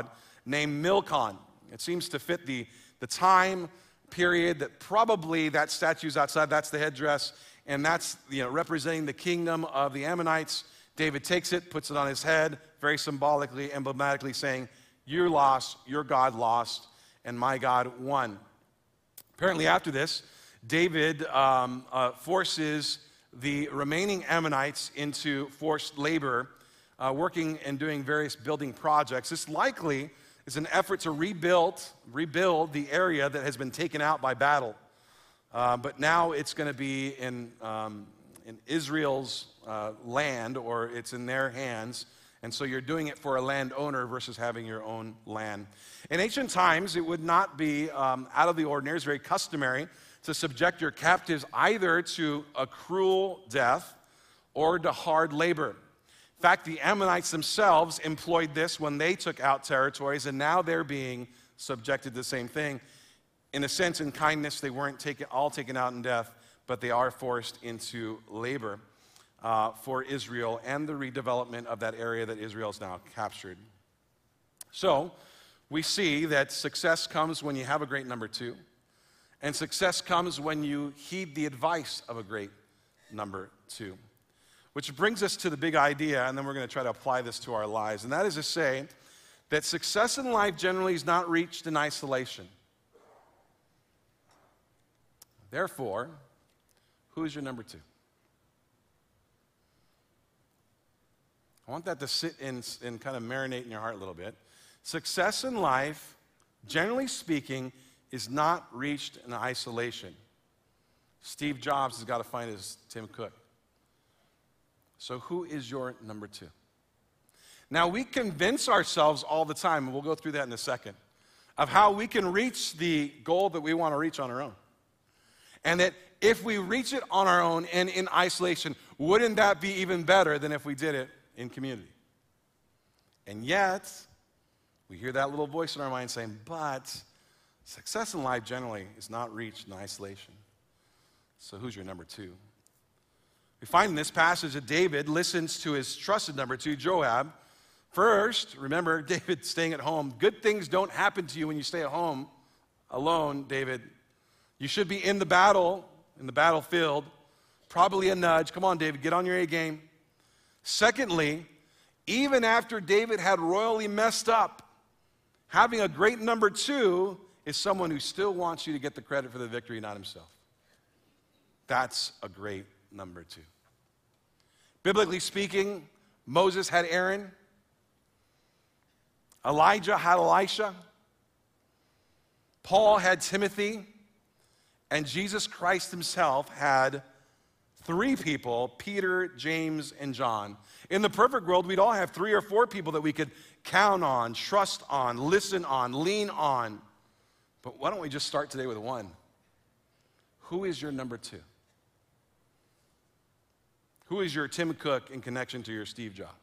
named Milcom. It seems to fit the time period that probably that statue's outside. That's the headdress, and that's representing the kingdom of the Ammonites. David takes it, puts it on his head, very symbolically, emblematically saying, "You lost, your God lost, and my God won." Apparently after this, David forces the remaining Ammonites into forced labor, working and doing various building projects. This likely is an effort to rebuild the area that has been taken out by battle. But now it's going to be in Israel's land, or it's in their hands. And so you're doing it for a landowner versus having your own land. In ancient times, it would not be out of the ordinary. It's very customary to subject your captives either to a cruel death or to hard labor. In fact, the Ammonites themselves employed this when they took out territories, and now they're being subjected to the same thing. In a sense, in kindness, they weren't all taken out in death, but they are forced into labor for Israel and the redevelopment of that area that Israel's now captured. So, we see that success comes when you have a great number two, and success comes when you heed the advice of a great number two. Which brings us to the big idea, and then we're going to try to apply this to our lives, and that is to say that success in life generally is not reached in isolation. Therefore, who is your number two? I want that to sit and kind of marinate in your heart a little bit. Success in life, generally speaking, is not reached in isolation. Steve Jobs has got to find his Tim Cook. So who is your number two? Now, we convince ourselves all the time, and we'll go through that in a second, of how we can reach the goal that we want to reach on our own. And that if we reach it on our own and in isolation, wouldn't that be even better than if we did it in community? And yet, we hear that little voice in our mind saying, but success in life generally is not reached in isolation. So who's your number two? We find in this passage that David listens to his trusted number two, Joab. First, remember, David staying at home. Good things don't happen to you when you stay at home alone, David. You should be in the battlefield. Probably a nudge. Come on, David, get on your A game. Secondly, even after David had royally messed up, having a great number two is someone who still wants you to get the credit for the victory, not himself. That's a great number two. Biblically speaking, Moses had Aaron, Elijah had Elisha, Paul had Timothy, and Jesus Christ himself had three people, Peter, James, and John. In the perfect world, we'd all have 3 or 4 people that we could count on, trust on, listen on, lean on. But why don't we just start today with one? Who is your number two? Who is your Tim Cook in connection to your Steve Jobs?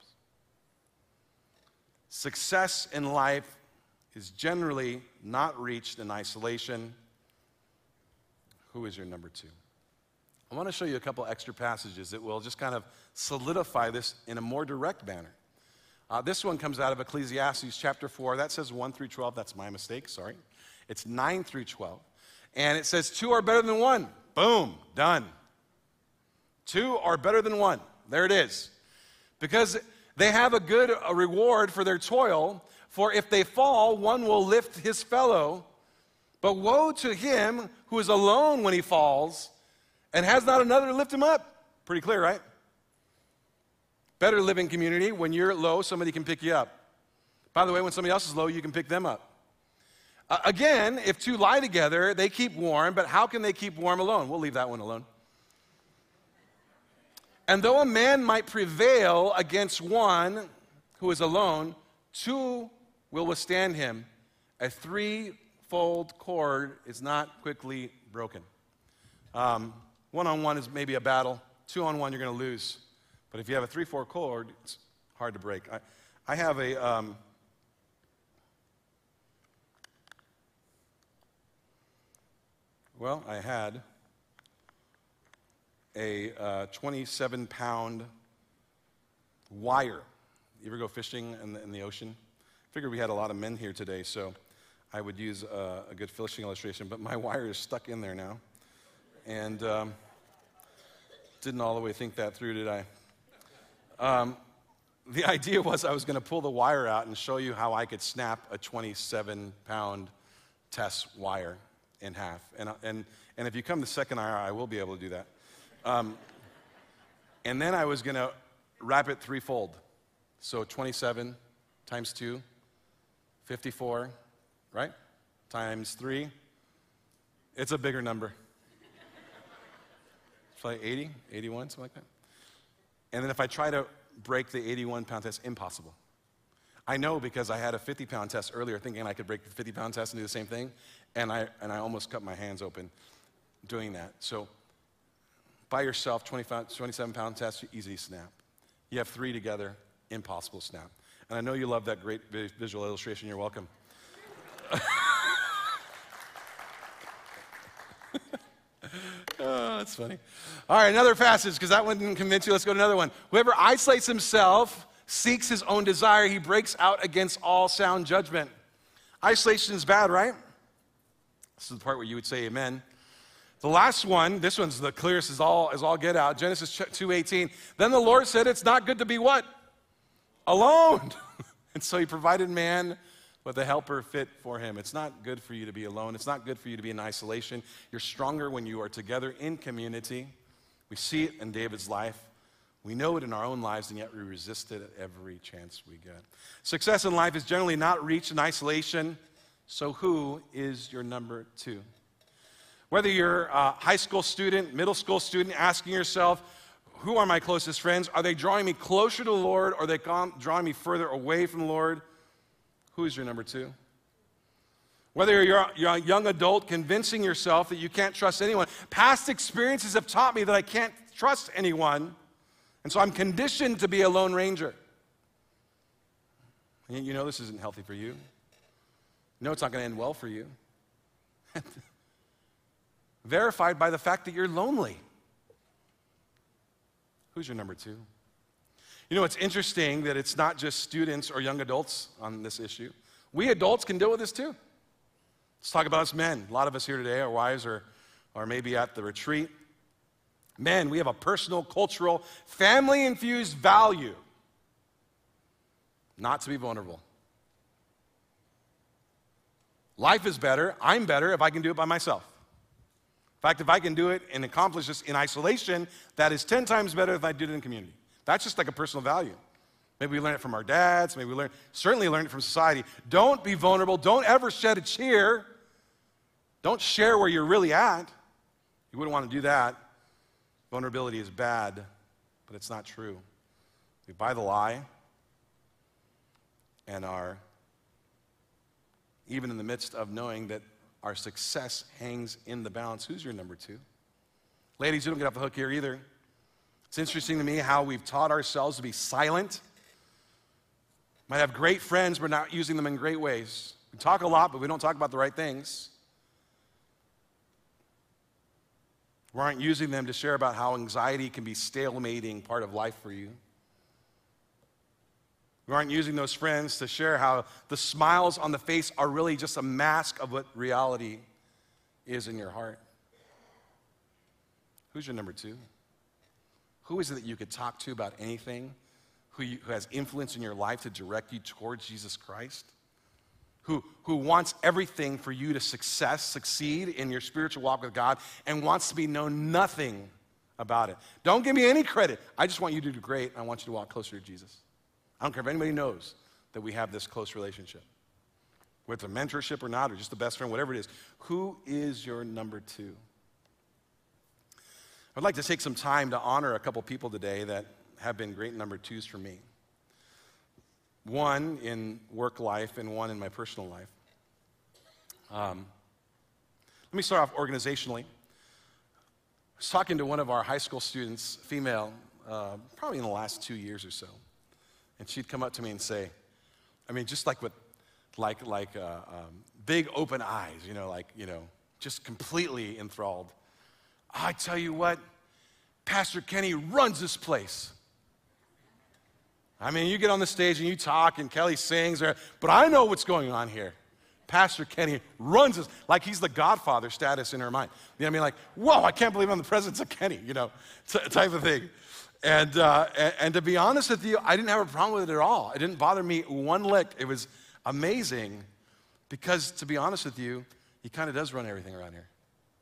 Success in life is generally not reached in isolation. Who is your number two? I want to show you a couple extra passages that will just kind of solidify this in a more direct manner. This one comes out of Ecclesiastes chapter 4. That says 1 through 12. That's my mistake, sorry. It's 9 through 12. And it says 2 are better than 1. Boom, done. 2 are better than 1. There it is. Because they have a reward for their toil. For if they fall, one will lift his fellow. But woe to him who is alone when he falls and has not another to lift him up. Pretty clear, right? Better live in community. When you're low, somebody can pick you up. By the way, when somebody else is low, you can pick them up. Again, if 2 lie together, they keep warm, but how can they keep warm alone? We'll leave that one alone. And though a man might prevail against one who is alone, 2 will withstand him. A 3-fold cord is not quickly broken. 1-on-1 is maybe a battle. 2-on-1, you're going to lose. But if you have a 3-4 cord, it's hard to break. I have a I had a 27-pound wire. You ever go fishing in the ocean? Figured we had a lot of men here today, so I would use a good fishing illustration, but my wire is stuck in there now. And didn't all the way think that through, did I? The idea was I was going to pull the wire out and show you how I could snap a 27-pound Tess wire in half. And if you come the second hour, I will be able to do that. And then I was going to wrap it threefold. So 27 times 2, 54, right? Times 3. It's a bigger number. It's like 80, 81, something like that. And then if I try to break the 81-pound test, impossible. I know because I had a 50-pound test earlier thinking I could break the 50-pound test and do the same thing, and I almost cut my hands open doing that. So by yourself, 27-pound test, easy snap. You have 3 together, impossible snap. And I know you love that great visual illustration. You're welcome. Oh, that's funny. All right, another passage, because that one didn't convince you. Let's go to another one. Whoever isolates himself seeks his own desire. He breaks out against all sound judgment. Isolation is bad, right? This is the part where you would say amen. The last one, this one's the clearest as all get out. Genesis 2:18. Then the Lord said, it's not good to be what? Alone. And so he provided man with a helper fit for him. It's not good for you to be alone. It's not good for you to be in isolation. You're stronger when you are together in community. We see it in David's life. We know it in our own lives, and yet we resist it at every chance we get. Success in life is generally not reached in isolation. So who is your number 2? Whether you're a high school student, middle school student, asking yourself, who are my closest friends? Are they drawing me closer to the Lord, or are they drawing me further away from the Lord? Who is your number 2? Whether you're a young adult convincing yourself that you can't trust anyone. Past experiences have taught me that I can't trust anyone, and so I'm conditioned to be a lone ranger. And you know this isn't healthy for you. You know it's not going to end well for you. Verified by the fact that you're lonely. Who's your number 2? You know, it's interesting that it's not just students or young adults on this issue. We adults can deal with this too. Let's talk about us men. A lot of us here today, our wives are maybe at the retreat. Men, we have a personal, cultural, family-infused value not to be vulnerable. Life is better, I'm better if I can do it by myself. In fact, if I can do it and accomplish this in isolation, that is 10 times better if I did it in community. That's just like a personal value. Maybe we learn it from our dads. Maybe we certainly learn it from society. Don't be vulnerable. Don't ever shed a tear. Don't share where you're really at. You wouldn't want to do that. Vulnerability is bad, but it's not true. We buy the lie and are, even in the midst of knowing that our success hangs in the balance. Who's your number 2? Ladies, you don't get off the hook here either. It's interesting to me how we've taught ourselves to be silent. Might have great friends, but not using them in great ways. We talk a lot, but we don't talk about the right things. We aren't using them to share about how anxiety can be stalemating part of life for you. We aren't using those friends to share how the smiles on the face are really just a mask of what reality is in your heart. Who's your number 2? Who is it that you could talk to about anything? Who has influence in your life to direct you towards Jesus Christ? Who wants everything for you to succeed in your spiritual walk with God and wants to be known nothing about it. Don't give me any credit. I just want you to do great. I want you to walk closer to Jesus. I don't care if anybody knows that we have this close relationship. Whether it's a mentorship or not, or just a best friend, whatever it is. Who is your number 2? I'd like to take some time to honor a couple people today that have been great number 2s for me. One in work life and one in my personal life. Let me start off organizationally. I was talking to one of our high school students, female, probably in the last 2 years or so. And she'd come up to me and say, I mean, just like with big open eyes, just completely enthralled. I tell you what, Pastor Kenny runs this place. I mean, you get on the stage and you talk and Kelly sings, but I know what's going on here. Pastor Kenny runs us like he's the Godfather status in her mind. You know what I mean? Like, whoa, I can't believe I'm in the presence of Kenny, type of thing. And to be honest with you, I didn't have a problem with it at all. It didn't bother me one lick. It was amazing because, to be honest with you, he kind of does run everything around here.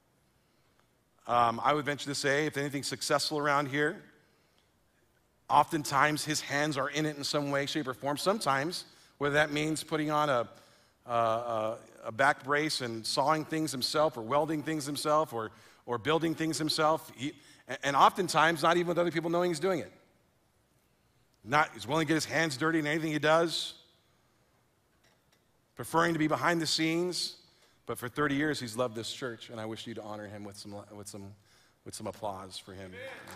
I would venture to say, if anything's successful around here, oftentimes his hands are in it in some way, shape, or form. Sometimes, whether that means putting on a back brace and sawing things himself or welding things himself or building things himself. And oftentimes, not even with other people knowing he's doing it. He's willing to get his hands dirty in anything he does, preferring to be behind the scenes. But for 30 years, he's loved this church, and I wish you to honor him with some applause for him.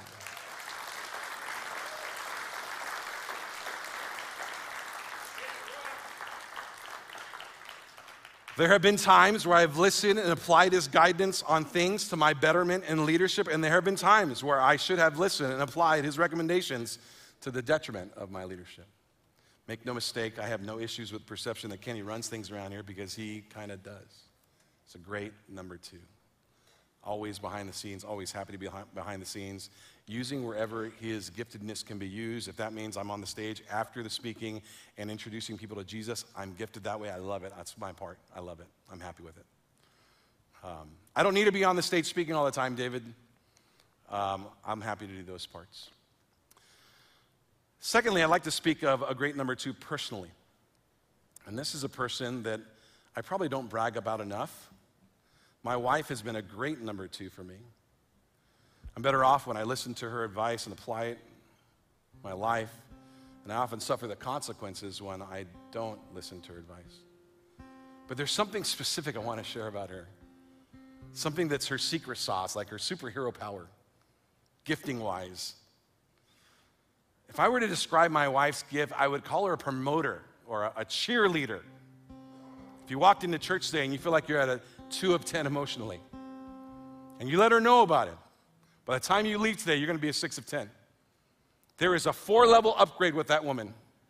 There have been times where I've listened and applied his guidance on things to my betterment and leadership, and there have been times where I should have listened and applied his recommendations to the detriment of my leadership. Make no mistake, I have no issues with perception that Kenny runs things around here because he kind of does. It's a great number 2. Always behind the scenes, always happy to be behind the scenes, using wherever his giftedness can be used. If that means I'm on the stage after the speaking and introducing people to Jesus, I'm gifted that way. I love it. That's my part. I love it. I'm happy with it. I don't need to be on the stage speaking all the time, David. I'm happy to do those parts. Secondly, I'd like to speak of a great number 2 personally. And this is a person that I probably don't brag about enough. My wife has been a great number 2 for me. I'm better off when I listen to her advice and apply it in my life, and I often suffer the consequences when I don't listen to her advice. But there's something specific I want to share about her. Something that's her secret sauce, like her superhero power, gifting-wise. If I were to describe my wife's gift, I would call her a promoter or a cheerleader. If you walked into church today and you feel like you're at a 2 of 10 emotionally, and you let her know about it, by the time you leave today, you're going to be a 6 of 10. There is a 4-level upgrade with that woman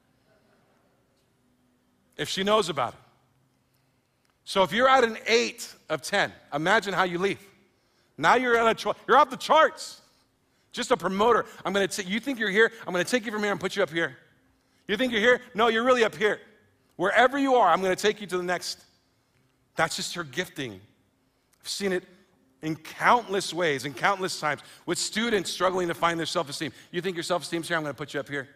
if she knows about it. So if you're at an 8 of 10, imagine how you leave. Now you're you're off the charts. Just a promoter. You think you're here? I'm going to take you from here and put you up here. You think you're here? No, you're really up here. Wherever you are, I'm going to take you to the next. That's just her gifting. I've seen it in countless ways, in countless times, with students struggling to find their self-esteem. You think your self-esteem's here? I'm going to put you up here.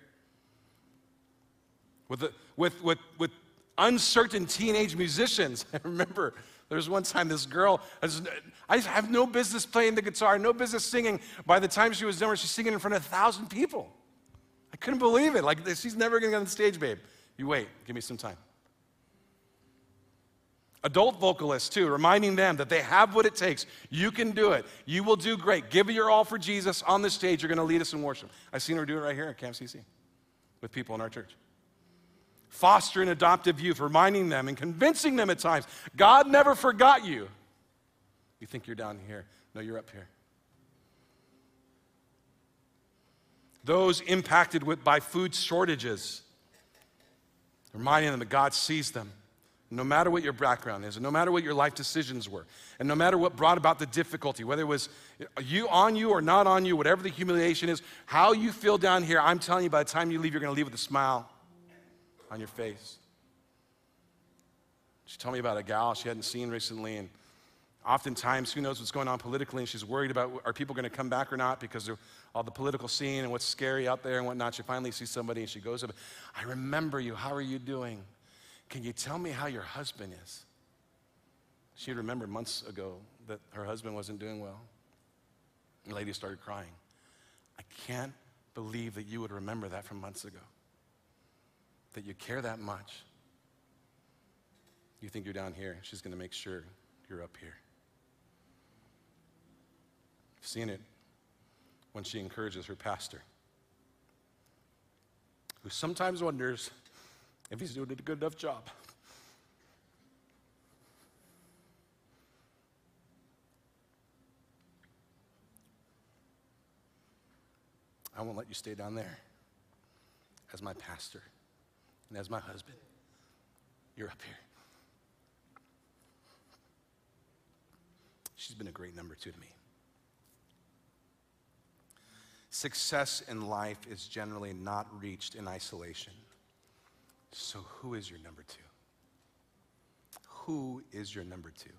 With uncertain teenage musicians. I remember there was one time this girl, I have no business playing the guitar, no business singing. By the time she was done, she's singing in front of 1,000 people. I couldn't believe it. Like, she's never going to get on the stage, babe. You wait. Give me some time. Adult vocalists, too, reminding them that they have what it takes. You can do it. You will do great. Give it your all for Jesus on the stage. You're going to lead us in worship. I've seen her do it right here at Camp CC with people in our church. Foster an adoptive youth, reminding them and convincing them at times, God never forgot you. You think you're down here. No, you're up here. Those impacted by food shortages, reminding them that God sees them. No matter what your background is, and no matter what your life decisions were, and no matter what brought about the difficulty, whether it was on you or not on you, whatever the humiliation is, how you feel down here, I'm telling you, by the time you leave, you're going to leave with a smile on your face. She told me about a gal she hadn't seen recently, and oftentimes, who knows what's going on politically, and she's worried about, are people going to come back or not because of all the political scene and what's scary out there and whatnot. She finally sees somebody, and she goes up, I remember you. How are you doing? Can you tell me how your husband is? She had remembered months ago that her husband wasn't doing well. The lady started crying. I can't believe that you would remember that from months ago, that you care that much. You think you're down here. She's going to make sure you're up here. I've seen it when she encourages her pastor, who sometimes wonders if he's doing a good enough job. I won't let you stay down there. as my pastor and as my husband, you're up here. She's been a great number 2 to me. Success in life is generally not reached in isolation. So who is your number 2? Who is your number 2?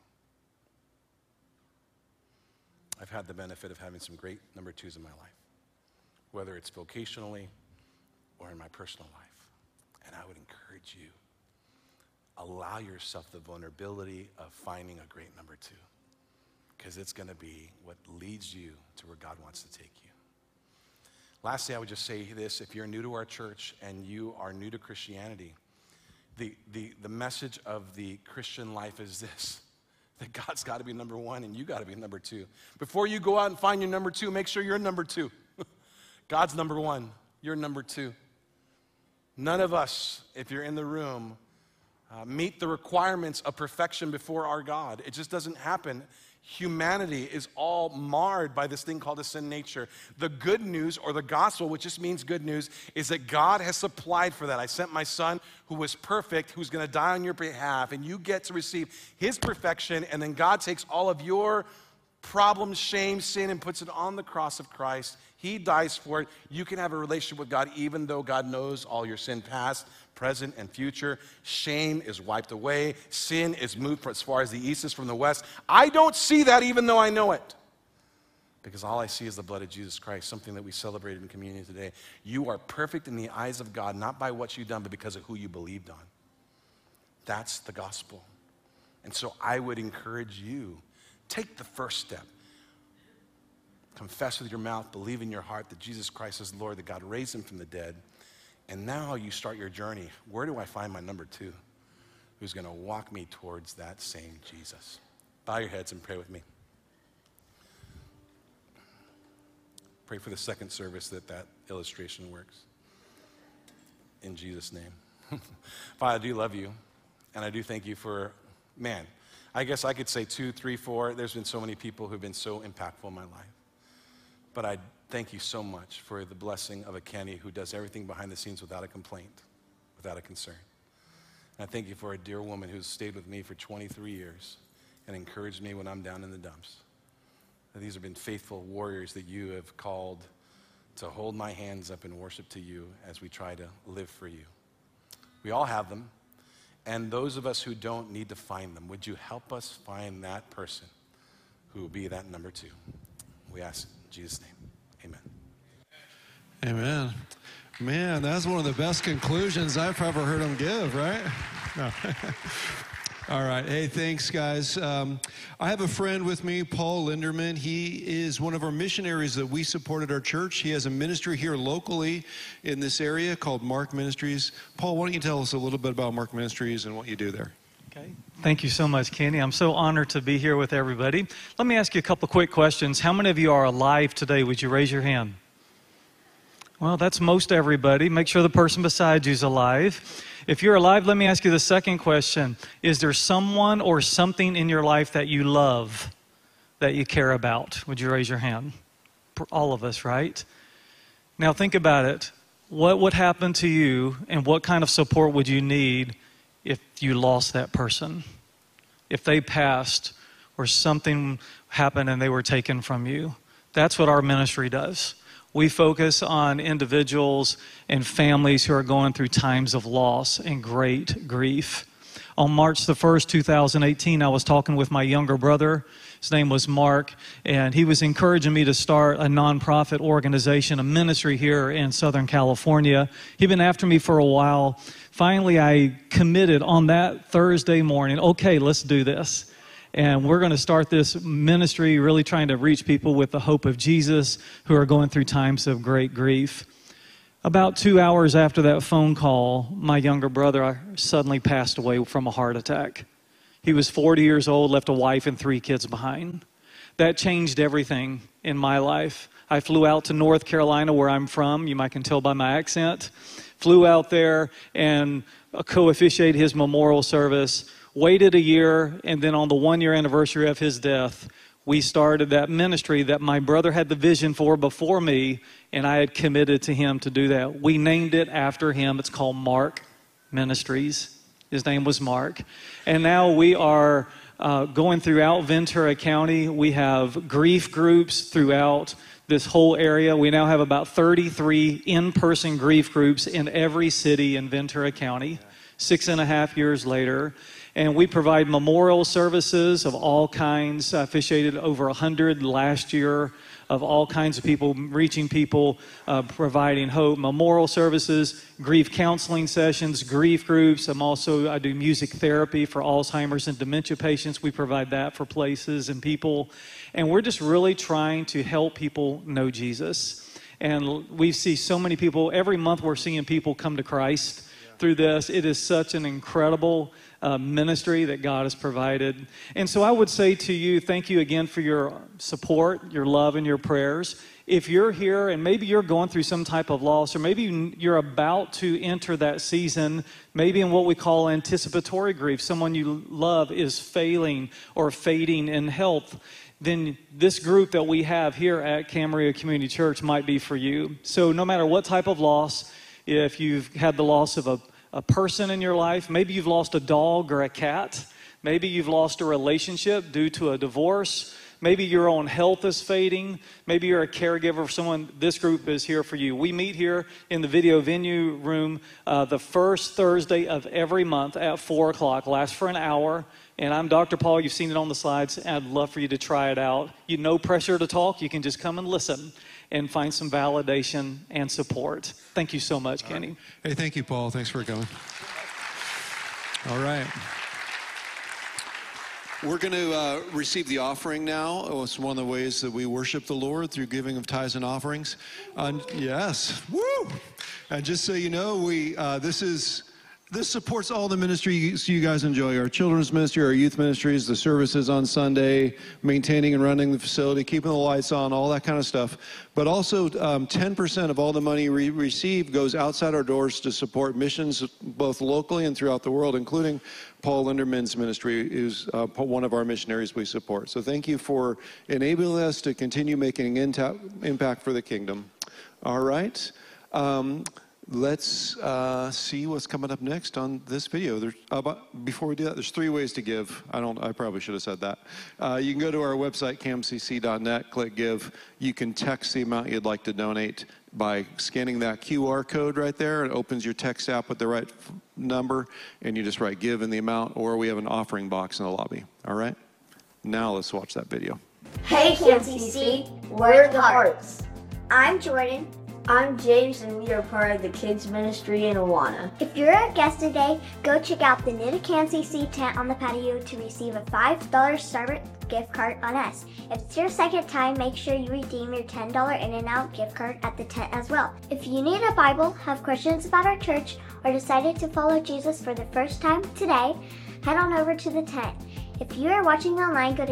I've had the benefit of having some great number 2s in my life, whether it's vocationally or in my personal life. And I would encourage you, allow yourself the vulnerability of finding a great number 2, because it's going to be what leads you to where God wants to take you. Lastly, I would just say this: if you're new to our church and you are new to Christianity, the message of the Christian life is this: that God's got to be number 1 and you got to be number 2. Before you go out and find your number 2, make sure you're number 2. God's number 1, you're number 2. None of us, if you're in the room, meet the requirements of perfection before our God. It just doesn't happen. Humanity is all marred by this thing called a sin nature. The good news, or the gospel, which just means good news, is that God has supplied for that. I sent my son who was perfect, who's going to die on your behalf, and you get to receive his perfection, and then God takes all of your problems, shame, sin, and puts it on the cross of Christ. He dies for it. You can have a relationship with God even though God knows all your sin, past, present, and future. Shame is wiped away. Sin is moved as far as the east is from the west. I don't see that even though I know it, because all I see is the blood of Jesus Christ, something that we celebrated in communion today. You are perfect in the eyes of God, not by what you've done, but because of who you believed on. That's the gospel. And so I would encourage you, take the first step. Confess with your mouth, believe in your heart that Jesus Christ is Lord, that God raised him from the dead. And now you start your journey. Where do I find my number 2 who's going to walk me towards that same Jesus? Bow your heads and pray with me. Pray for the second service that illustration works. In Jesus' name. Father, I do love you, and I do thank you for, man, I guess I could say 2, 3, 4. There's been so many people who've been so impactful in my life. But I thank you so much for the blessing of a Kenny who does everything behind the scenes without a complaint, without a concern. And I thank you for a dear woman who's stayed with me for 23 years and encouraged me when I'm down in the dumps. And these have been faithful warriors that you have called to hold my hands up in worship to you as we try to live for you. We all have them, and those of us who don't need to find them. Would you help us find that person who will be that number 2? We ask in Jesus' name, amen. Amen. Man, that's one of the best conclusions I've ever heard him give, right? No. All right. Hey, thanks, guys. I have a friend with me, Paul Linderman. He is one of our missionaries that we support at our church. He has a ministry here locally in this area called Mark Ministries. Paul, why don't you tell us a little bit about Mark Ministries and what you do there? Okay. Thank you so much, Kenny. I'm so honored to be here with everybody. Let me ask you a couple of quick questions. How many of you are alive today? Would you raise your hand? Well, that's most everybody. Make sure the person beside you is alive. If you're alive, let me ask you the second question. Is there someone or something in your life that you love, that you care about? Would you raise your hand? All of us, right? Now think about it. What would happen to you, and what kind of support would you need if you lost that person? If they passed or something happened and they were taken from you? That's what our ministry does. We focus on individuals and families who are going through times of loss and great grief. On March the 1st, 2018, I was talking with my younger brother. His name was Mark, and he was encouraging me to start a nonprofit organization, a ministry here in Southern California. He'd been after me for a while. Finally, I committed on that Thursday morning, okay, let's do this. And we're going to start this ministry really trying to reach people with the hope of Jesus who are going through times of great grief. About 2 hours after that phone call, my younger brother suddenly passed away from a heart attack. He was 40 years old, left a wife and 3 kids behind. That changed everything in my life. I flew out to North Carolina, where I'm from. You might can tell by my accent. Flew out there and co-officiated his memorial service. Waited a year, and then on the 1-year anniversary of his death, we started that ministry that my brother had the vision for before me, and I had committed to him to do that. We named it after him. It's called Mark Ministries. His name was Mark. And now we are going throughout Ventura County. We have grief groups throughout this whole area. We now have about 33 in-person grief groups in every city in Ventura County, 6.5 years later. And we provide memorial services of all kinds. I officiated over 100 last year of all kinds of people, reaching people, providing hope. Memorial services, grief counseling sessions, grief groups. I do music therapy for Alzheimer's and dementia patients. We provide that for places and people. And we're just really trying to help people know Jesus. And we see so many people. Every month we're seeing people come to Christ through this. It is such an incredible ministry that God has provided. And so I would say to you, thank you again for your support, your love, and your prayers. If you're here and maybe you're going through some type of loss, or maybe you're about to enter that season, maybe in what we call anticipatory grief, someone you love is failing or fading in health, then this group that we have here at Camarillo Community Church might be for you. So no matter what type of loss, if you've had the loss of a person in your life, maybe you've lost a dog or a cat, maybe you've lost a relationship due to a divorce, maybe your own health is fading, maybe you're a caregiver for someone, this group is here for you. We meet here in the video venue room the first Thursday of every month at 4 o'clock, lasts for an hour. And I'm Dr. Paul. You've seen it on the slides. I'd love for you to try it out. No pressure to talk. You can just come and listen and find some validation and support. Thank you so much, Kenny. Hey, thank you, Paul. Thanks for coming. All right. We're going to receive the offering now. It's one of the ways that we worship the Lord, through giving of tithes and offerings. Yes. Woo! And just so you know, this supports all the ministries you guys enjoy. Our children's ministry, our youth ministries, the services on Sunday, maintaining and running the facility, keeping the lights on, all that kind of stuff. But also 10% of all the money we receive goes outside our doors to support missions both locally and throughout the world, including Paul Linderman's ministry is one of our missionaries we support. So thank you for enabling us to continue making an impact for the kingdom. All right. Let's see what's coming up next on this video. Before we do that, there's 3 ways to give. I probably should have said that. You can go to our website, camcc.net, click give. You can text the amount you'd like to donate by scanning that QR code right there. It opens your text app with the right number, and you just write give in the amount, or we have an offering box in the lobby. All right? Now let's watch that video. Hey CamCC, we're the Hearts. I'm Jordan. I'm James, and we are part of the kids ministry in Awana. If you're a guest today, go check out the new CamCC tent on the patio to receive a $5 Starbucks gift card on us. If it's your second time, make sure you redeem your $10 In-N-Out gift card at the tent as well. If you need a Bible, have questions about our church, or decided to follow Jesus for the first time today, head on over to the tent. If you are watching online, go to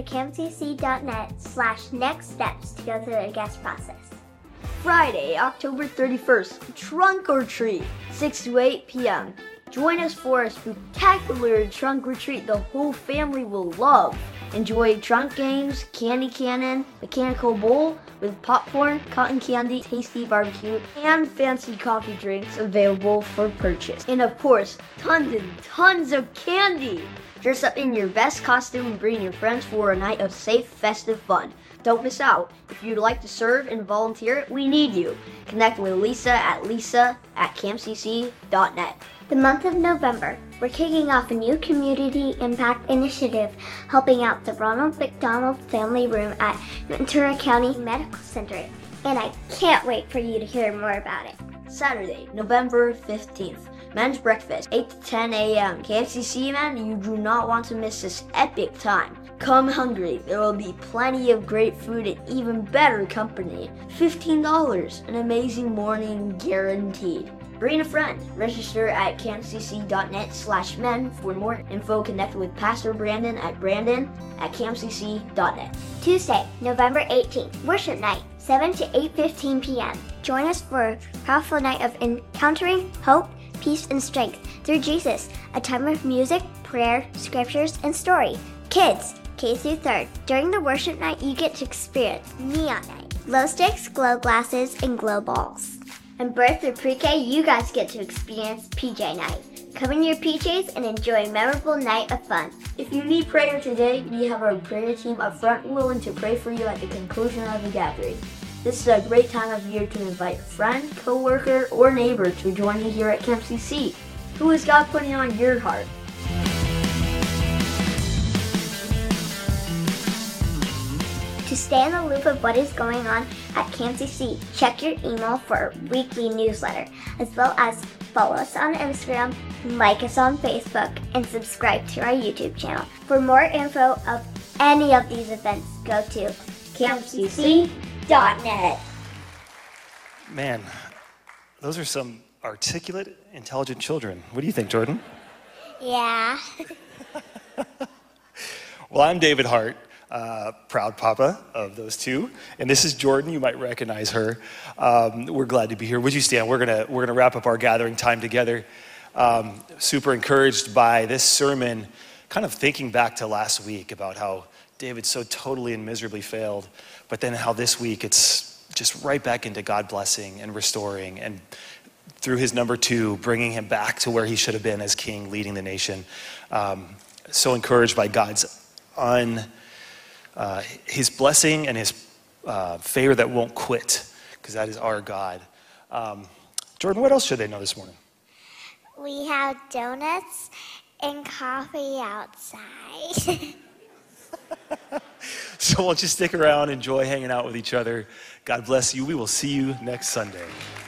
camcc.net/nextsteps to go through the guest process. Friday, October 31st, Trunk or Treat, 6 to 8 p.m. Join us for a spectacular trunk retreat the whole family will love. Enjoy trunk games, candy cannon, mechanical bull with popcorn, cotton candy, tasty barbecue, and fancy coffee drinks available for purchase. And of course, tons and tons of candy. Dress up in your best costume and bring your friends for a night of safe, festive fun. Don't miss out. If you'd like to serve and volunteer, we need you. Connect with Lisa at camcc.net. The month of November, we're kicking off a new community impact initiative helping out the Ronald McDonald Family Room at Ventura County Medical Center. And I can't wait for you to hear more about it. Saturday, November 15th. Men's breakfast, 8 to 10 a.m. KFCC, man, you do not want to miss this epic time. Come hungry. There will be plenty of great food and even better company. $15, an amazing morning guaranteed. Bring a friend. Register at camcc.net/men. For more info, connect with Pastor Brandon at camcc.net. Tuesday, November 18th, Worship Night, 7 to 8:15 p.m. Join us for a powerful night of encountering hope, peace, and strength through Jesus. A time of music, prayer, scriptures, and story. Kids, K through 3rd. During the worship night, you get to experience Neon Night, glow sticks, glow glasses, and glow balls. And birth through pre-K, you guys get to experience PJ Night. Come in your PJs and enjoy a memorable night of fun. If you need prayer today, we have our prayer team up front willing to pray for you at the conclusion of the gathering. This is a great time of year to invite a friend, coworker, or neighbor to join you here at Camp CC. Who is God putting on your heart? To stay in the loop of what is going on at Camp CC, check your email for our weekly newsletter, as well as follow us on Instagram, like us on Facebook, and subscribe to our YouTube channel. For more info of any of these events, go to campcc.net. Man, those are some articulate, intelligent children. What do you think, Jordan? Yeah. Well, I'm David Hart, proud papa of those two, and this is Jordan. You might recognize her. We're glad to be here. Would you stand? We're gonna wrap up our gathering time together. Super encouraged by this sermon, kind of thinking back to last week about how David so totally and miserably failed, but then how this week it's just right back into God blessing and restoring, and through his number 2, bringing him back to where he should have been as king, leading the nation. So encouraged by God's his blessing and his favor that won't quit, because that is our God. Jordan, what else should they know this morning? We have donuts and coffee outside. So won't you stick around, enjoy hanging out with each other. God bless you. We will see you next Sunday.